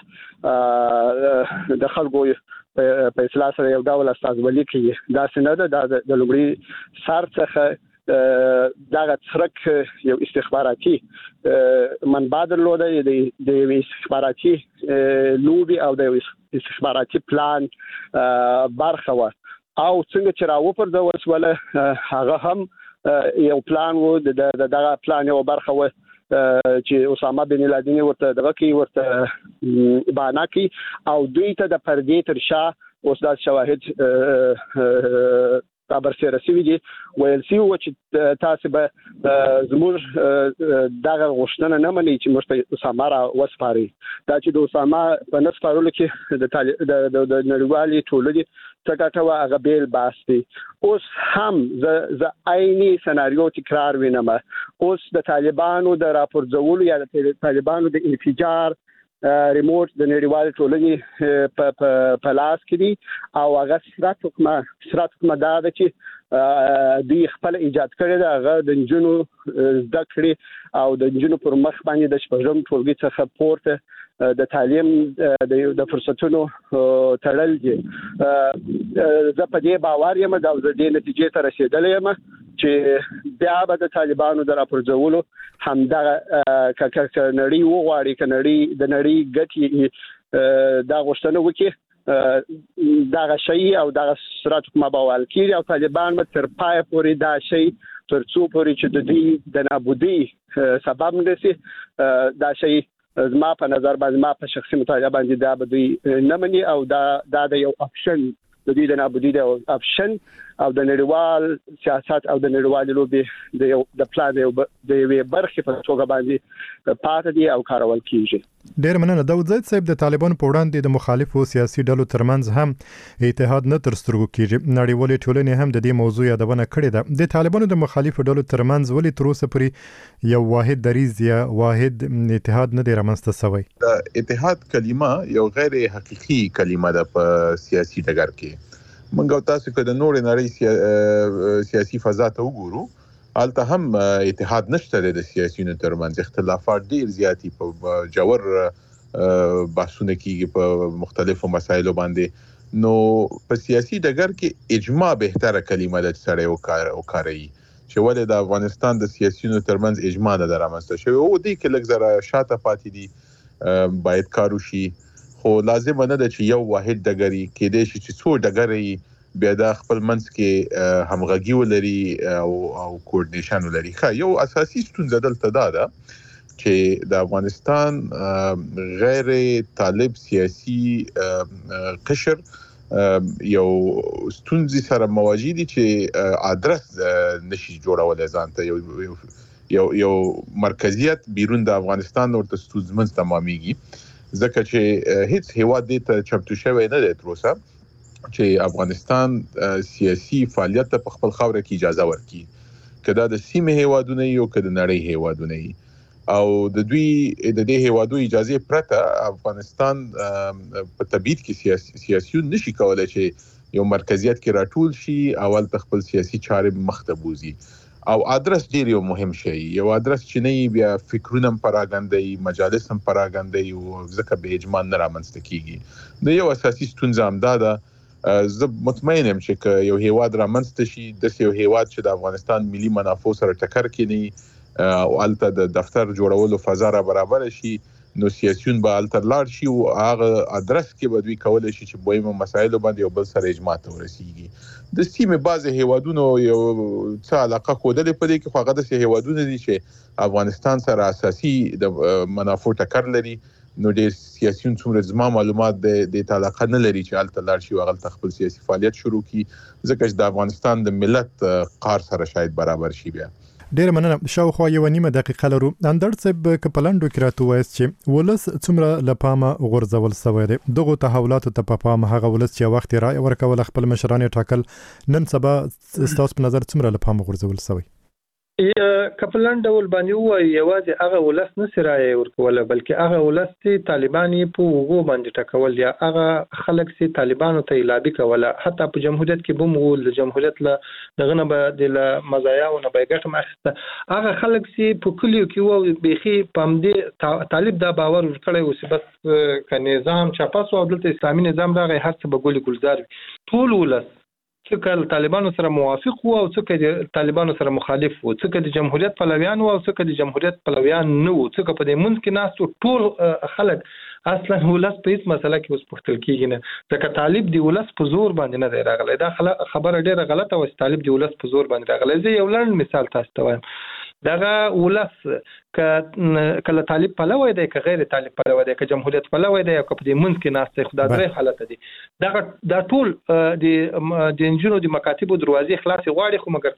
دا د خلکو په اصلاح سره یو ډول استازولي کوي. داسې نه ده، دا د لومړي سر څخه دغه څرک یو استخباراتي منبع درلوده، د یو استخباراتي لوبي او د استخباراتي پلان برخه وه. او څنګه چې راوپرځول شوله هغه هم یو پلان و، دغه پلان یو برخه و چې اسامه بن لادن ورته دغه کې ورته بانا کی او دوی ته د پردې تر شا اوس د شواهد خبر سره سوي دي ویل سی و چې تاسو به زموږ دغه غوښتنه نه منئ چې موږ ته اسامه را وسپاري. دا چې د اسامه په نسپارلو کې د نړیوالې ټولنې څخه هغه بیل باس دي. اوس هم ز عیني سناریو تکرار وینم. اوس د طالبانو د راپورځولو یا د طالبانو د انفجار ریموټ د نړیوال ټولنې په لاس کې دي او هغه سرات حکومت دا ده چې دوی خپل ایجاد کړی ده. هغه د نجونو زده کړې او د نجونو پر مخ باندې د شپږم ټولګي څخه پورته د تعلیم د فرصتونو تړل دي. زه په دې باور یم دا د دې نتیجې ته رسیدلی یم چې بیا به د طالبانو د راپورځولو همدغه نړۍ وغواړي که د نړۍ ګټې دا غوښتنه وکړي دغه شی او دغه سرات حکومت به وال کېږي او طالبان به تر پایه پورې دا شی تر څو پورې چې د دوی د نابودۍ سبب نه شي دا شی زما په نظر باندې ما په شخصي مطالعه باندې دا به دوی نه مني او دا د یو اپشن د دوی د نابودۍ د اپشن او د نړیوال سیاست او د نړیوال لوبي د پلان د یوې برخې په توګه باندې پاتې دي او کارول کیږي. ډیر مننه. داود زید صاحب، د طالبانو په وړاندې د مخالفو سیاسي ډلو ترمنځ هم اتحاد نه تر سترګو کیږي. نړیوالې ټولنې هم د دې موضوع یادونه کړې ده. د طالبانو د مخالفو ډلو ترمنځ ولې تر اوسه پورې یو واحد دریځ یا واحد اتحاد نه دی رامنځته شوی؟ د اتحاد کلمه یو غیر حقيقي کلمه ده په سیاسي ډګر کې. منګو تاسو که د نور نړۍ سیاسي فضا ته وګورو، البته هم اتحاد نشته د سیاسيونو ترمنځ. اختلافات ډیر زیاتی په جوړ بحثونه کیږي په مختلفو مسایلو باندې. نو په سیاسي ډګر کې اجماع بهتره کلمه ده چې سړی وکاروي، چې ولې د افغانستان د سیاسيونو ترمنځ اجماع نه رامنځته شوی. او دې کې لږ زره شاته پاتې دي، باید کار وشي. خو لازم نه ده چې یو واحد ډګري کېدې شي چې څو ډګري بیا د خپل منځ کې همغږي ولري او کوارډینیشن ولري. یو اساسي ستونزه دلته ده چې د افغانستان غیر طالب سیاسي قشر یو ستونزې سره مواجه دي چې ادرس نشي جوړولای ځانته یو مرکزیت بیرون د افغانستان ورته ستونزمن تمامېږي، ځکه چې هیڅ هیواد دې ته چمتو شوی نه دی تر اوسه چې افغانستان سیاسي فعالیت ته په خپل خاوره کې اجازه ورکړي، کله د سیمې هیوادونه یو کله د نړۍ هیوادونه وي. او د دې هیوادو اجازه پرته افغانستان په تبعید کې سیاسيون نشي کولای چې یو مرکزیت کې راټول شي اول خپل سیاسي چارې مخته بوزي. او ادرس ډیر یو مهم شی، یو ادرس چې نه بیا فکرونه پراګندای، مجالس هم پراګندای او ځکه به اجماع نه رامنځته کیږي. د یو اساسي ستونزه هم ده. زه مطمئن یم چې یو هیواد رامنځته شي، د یو هیواد چې د افغانستان ملي منافع سره ټکر کړي او الته د دفتر جوړولو فضا را برابر شي، نو سیاسيون به الته لاړ شي او هغه ادرس کې به دوی کولای شي چې مهمه مسایل باندې یو بل سره اجماع ته ورسیږي. د سیمې بعض هیوادونو یو څه علاقه خوده په دې کې، خو هغه د هیوادونو دي چې افغانستان سره اساسي د منافع ټکر لري. نو ډېر سیاسيون څومره زما معلومات د علاقه نه لري چې الته لاړ شي او هغه خپل سیاسي فعالیت شروع کړي، ځکه چې د افغانستان د ملت قار سره شاید برابر شي. بیا ډیر مننه. شاوخوا یو نیمه دقیقه لرو. اندر صاحب کپلانډو کې راته وایي چې ولس څومره لپامه غورځول شوی دی. دغه تحولاتو ته په پام هغه ولس چې وخت رائے ورکول خپل مشران ټاکل، نن سبا ستاسو په نظر څومره لپامه غورځول شوی؟ کپلانډ ډول باندې وایي یوازې هغه ولس نه سرای ورکول، بلکې هغه ولس چې طالبان په وګو باندې ټکول یا هغه خلک چې طالبانو ته لابي کوله. حتی په جمهوریت کې بم ول د جمهوریت له دغه نه به د مزایا او نه به ګټه ماخسته. هغه خلک چې په کلیو کې وو بيخي پام دې طالب دا باور ورکړی و چې بس ک نظام چاپاس او دلته اسلامي نظام راغی هر څه به ګولي ګلزار ټول ولس څکه طالبانو سره موافق وو او څکه د طالبانو سره مخالف وو، څکه د جمهوریت پلویان وو او څکه د جمهوریت پلویان نه وو، څکه په دې منځ کې ناس ټول خلک اصلا ولس په هیڅ مسله کې اوس پختل کیږي نه، ځکه طالب دی ولس په زور باندې نه دی راغلی. دا خبره ډیره غلطه و چې طالب دی ولس په زور باندې راغلی. زه یو لړ مثال تاسو ته وایم. دغه ولس کله طالب پلوی دی که غیر طالب پلوی دی که جمهوریت پلوی دی او که په دې منځ کې ناست خدای درې حالت دي. دا ټول د انجونو د مکاتبو دروازې خلاص غواړي، خو مګر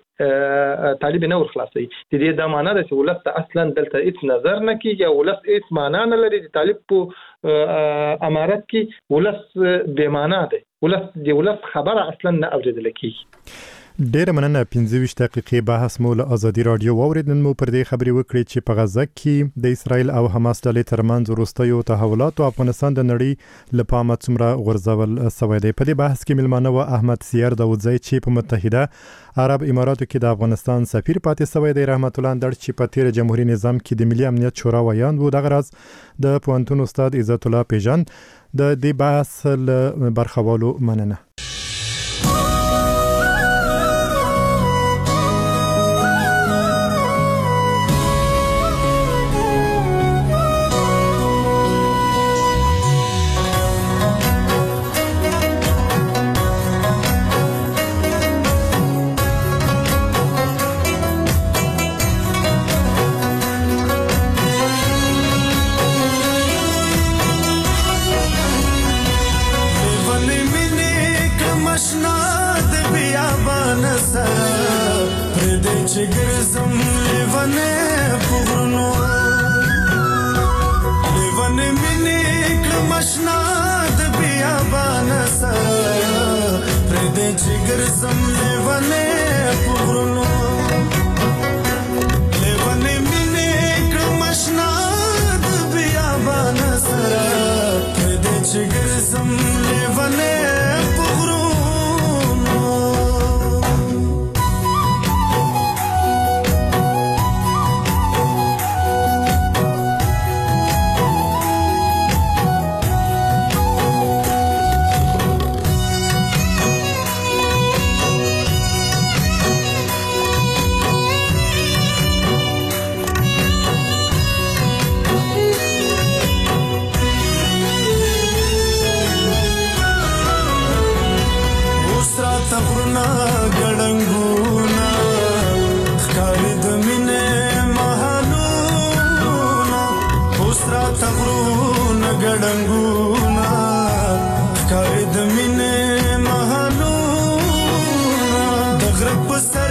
طالب نه ور خلاصي. د دې د معنا ده چې ولس اصلا دلته هیڅ نظر نه کیږي، ولس هیڅ معنا نه لري. د طالب په امارت کې ولس بے معنا دی، ولس خبره اصلا نه اوریدل کیږي. ډیره مننه. 15 دقیقې بحث مو له ازادي رادیو واوریدل. مو پر دې خبرې وکړې چې په غزه کې د اسرائیل او حماس ډلې ترمنځ وروستیو تحولات او افغانستان د نړۍ له پامه څومره غورځول شوی دی. په دې بحث کې ملمانه و احمد سیار داودزی چې په متحده عرب اماراتو کې د افغانستان سفیر پاتې شوی دی، رحمت الله اندړ چې په تیر جمهوریت نظام کې د ملي امنیت شورا ویاند و، دغه راز د پوهنتون استاد عزت الله پیژان. د دې بحث له برخوالو مننه. Mini چې ګرځم لیوانه پغرونو لیوانه مینې کړم آشنا د بیابان سره پر دې چې ګرځم لیوانه پغرونو لیوانه مینې کړم آشنا د بیابان سره پر دې چې ګرځم لیوانه ګډنګونه د مینې مهالونه د غرب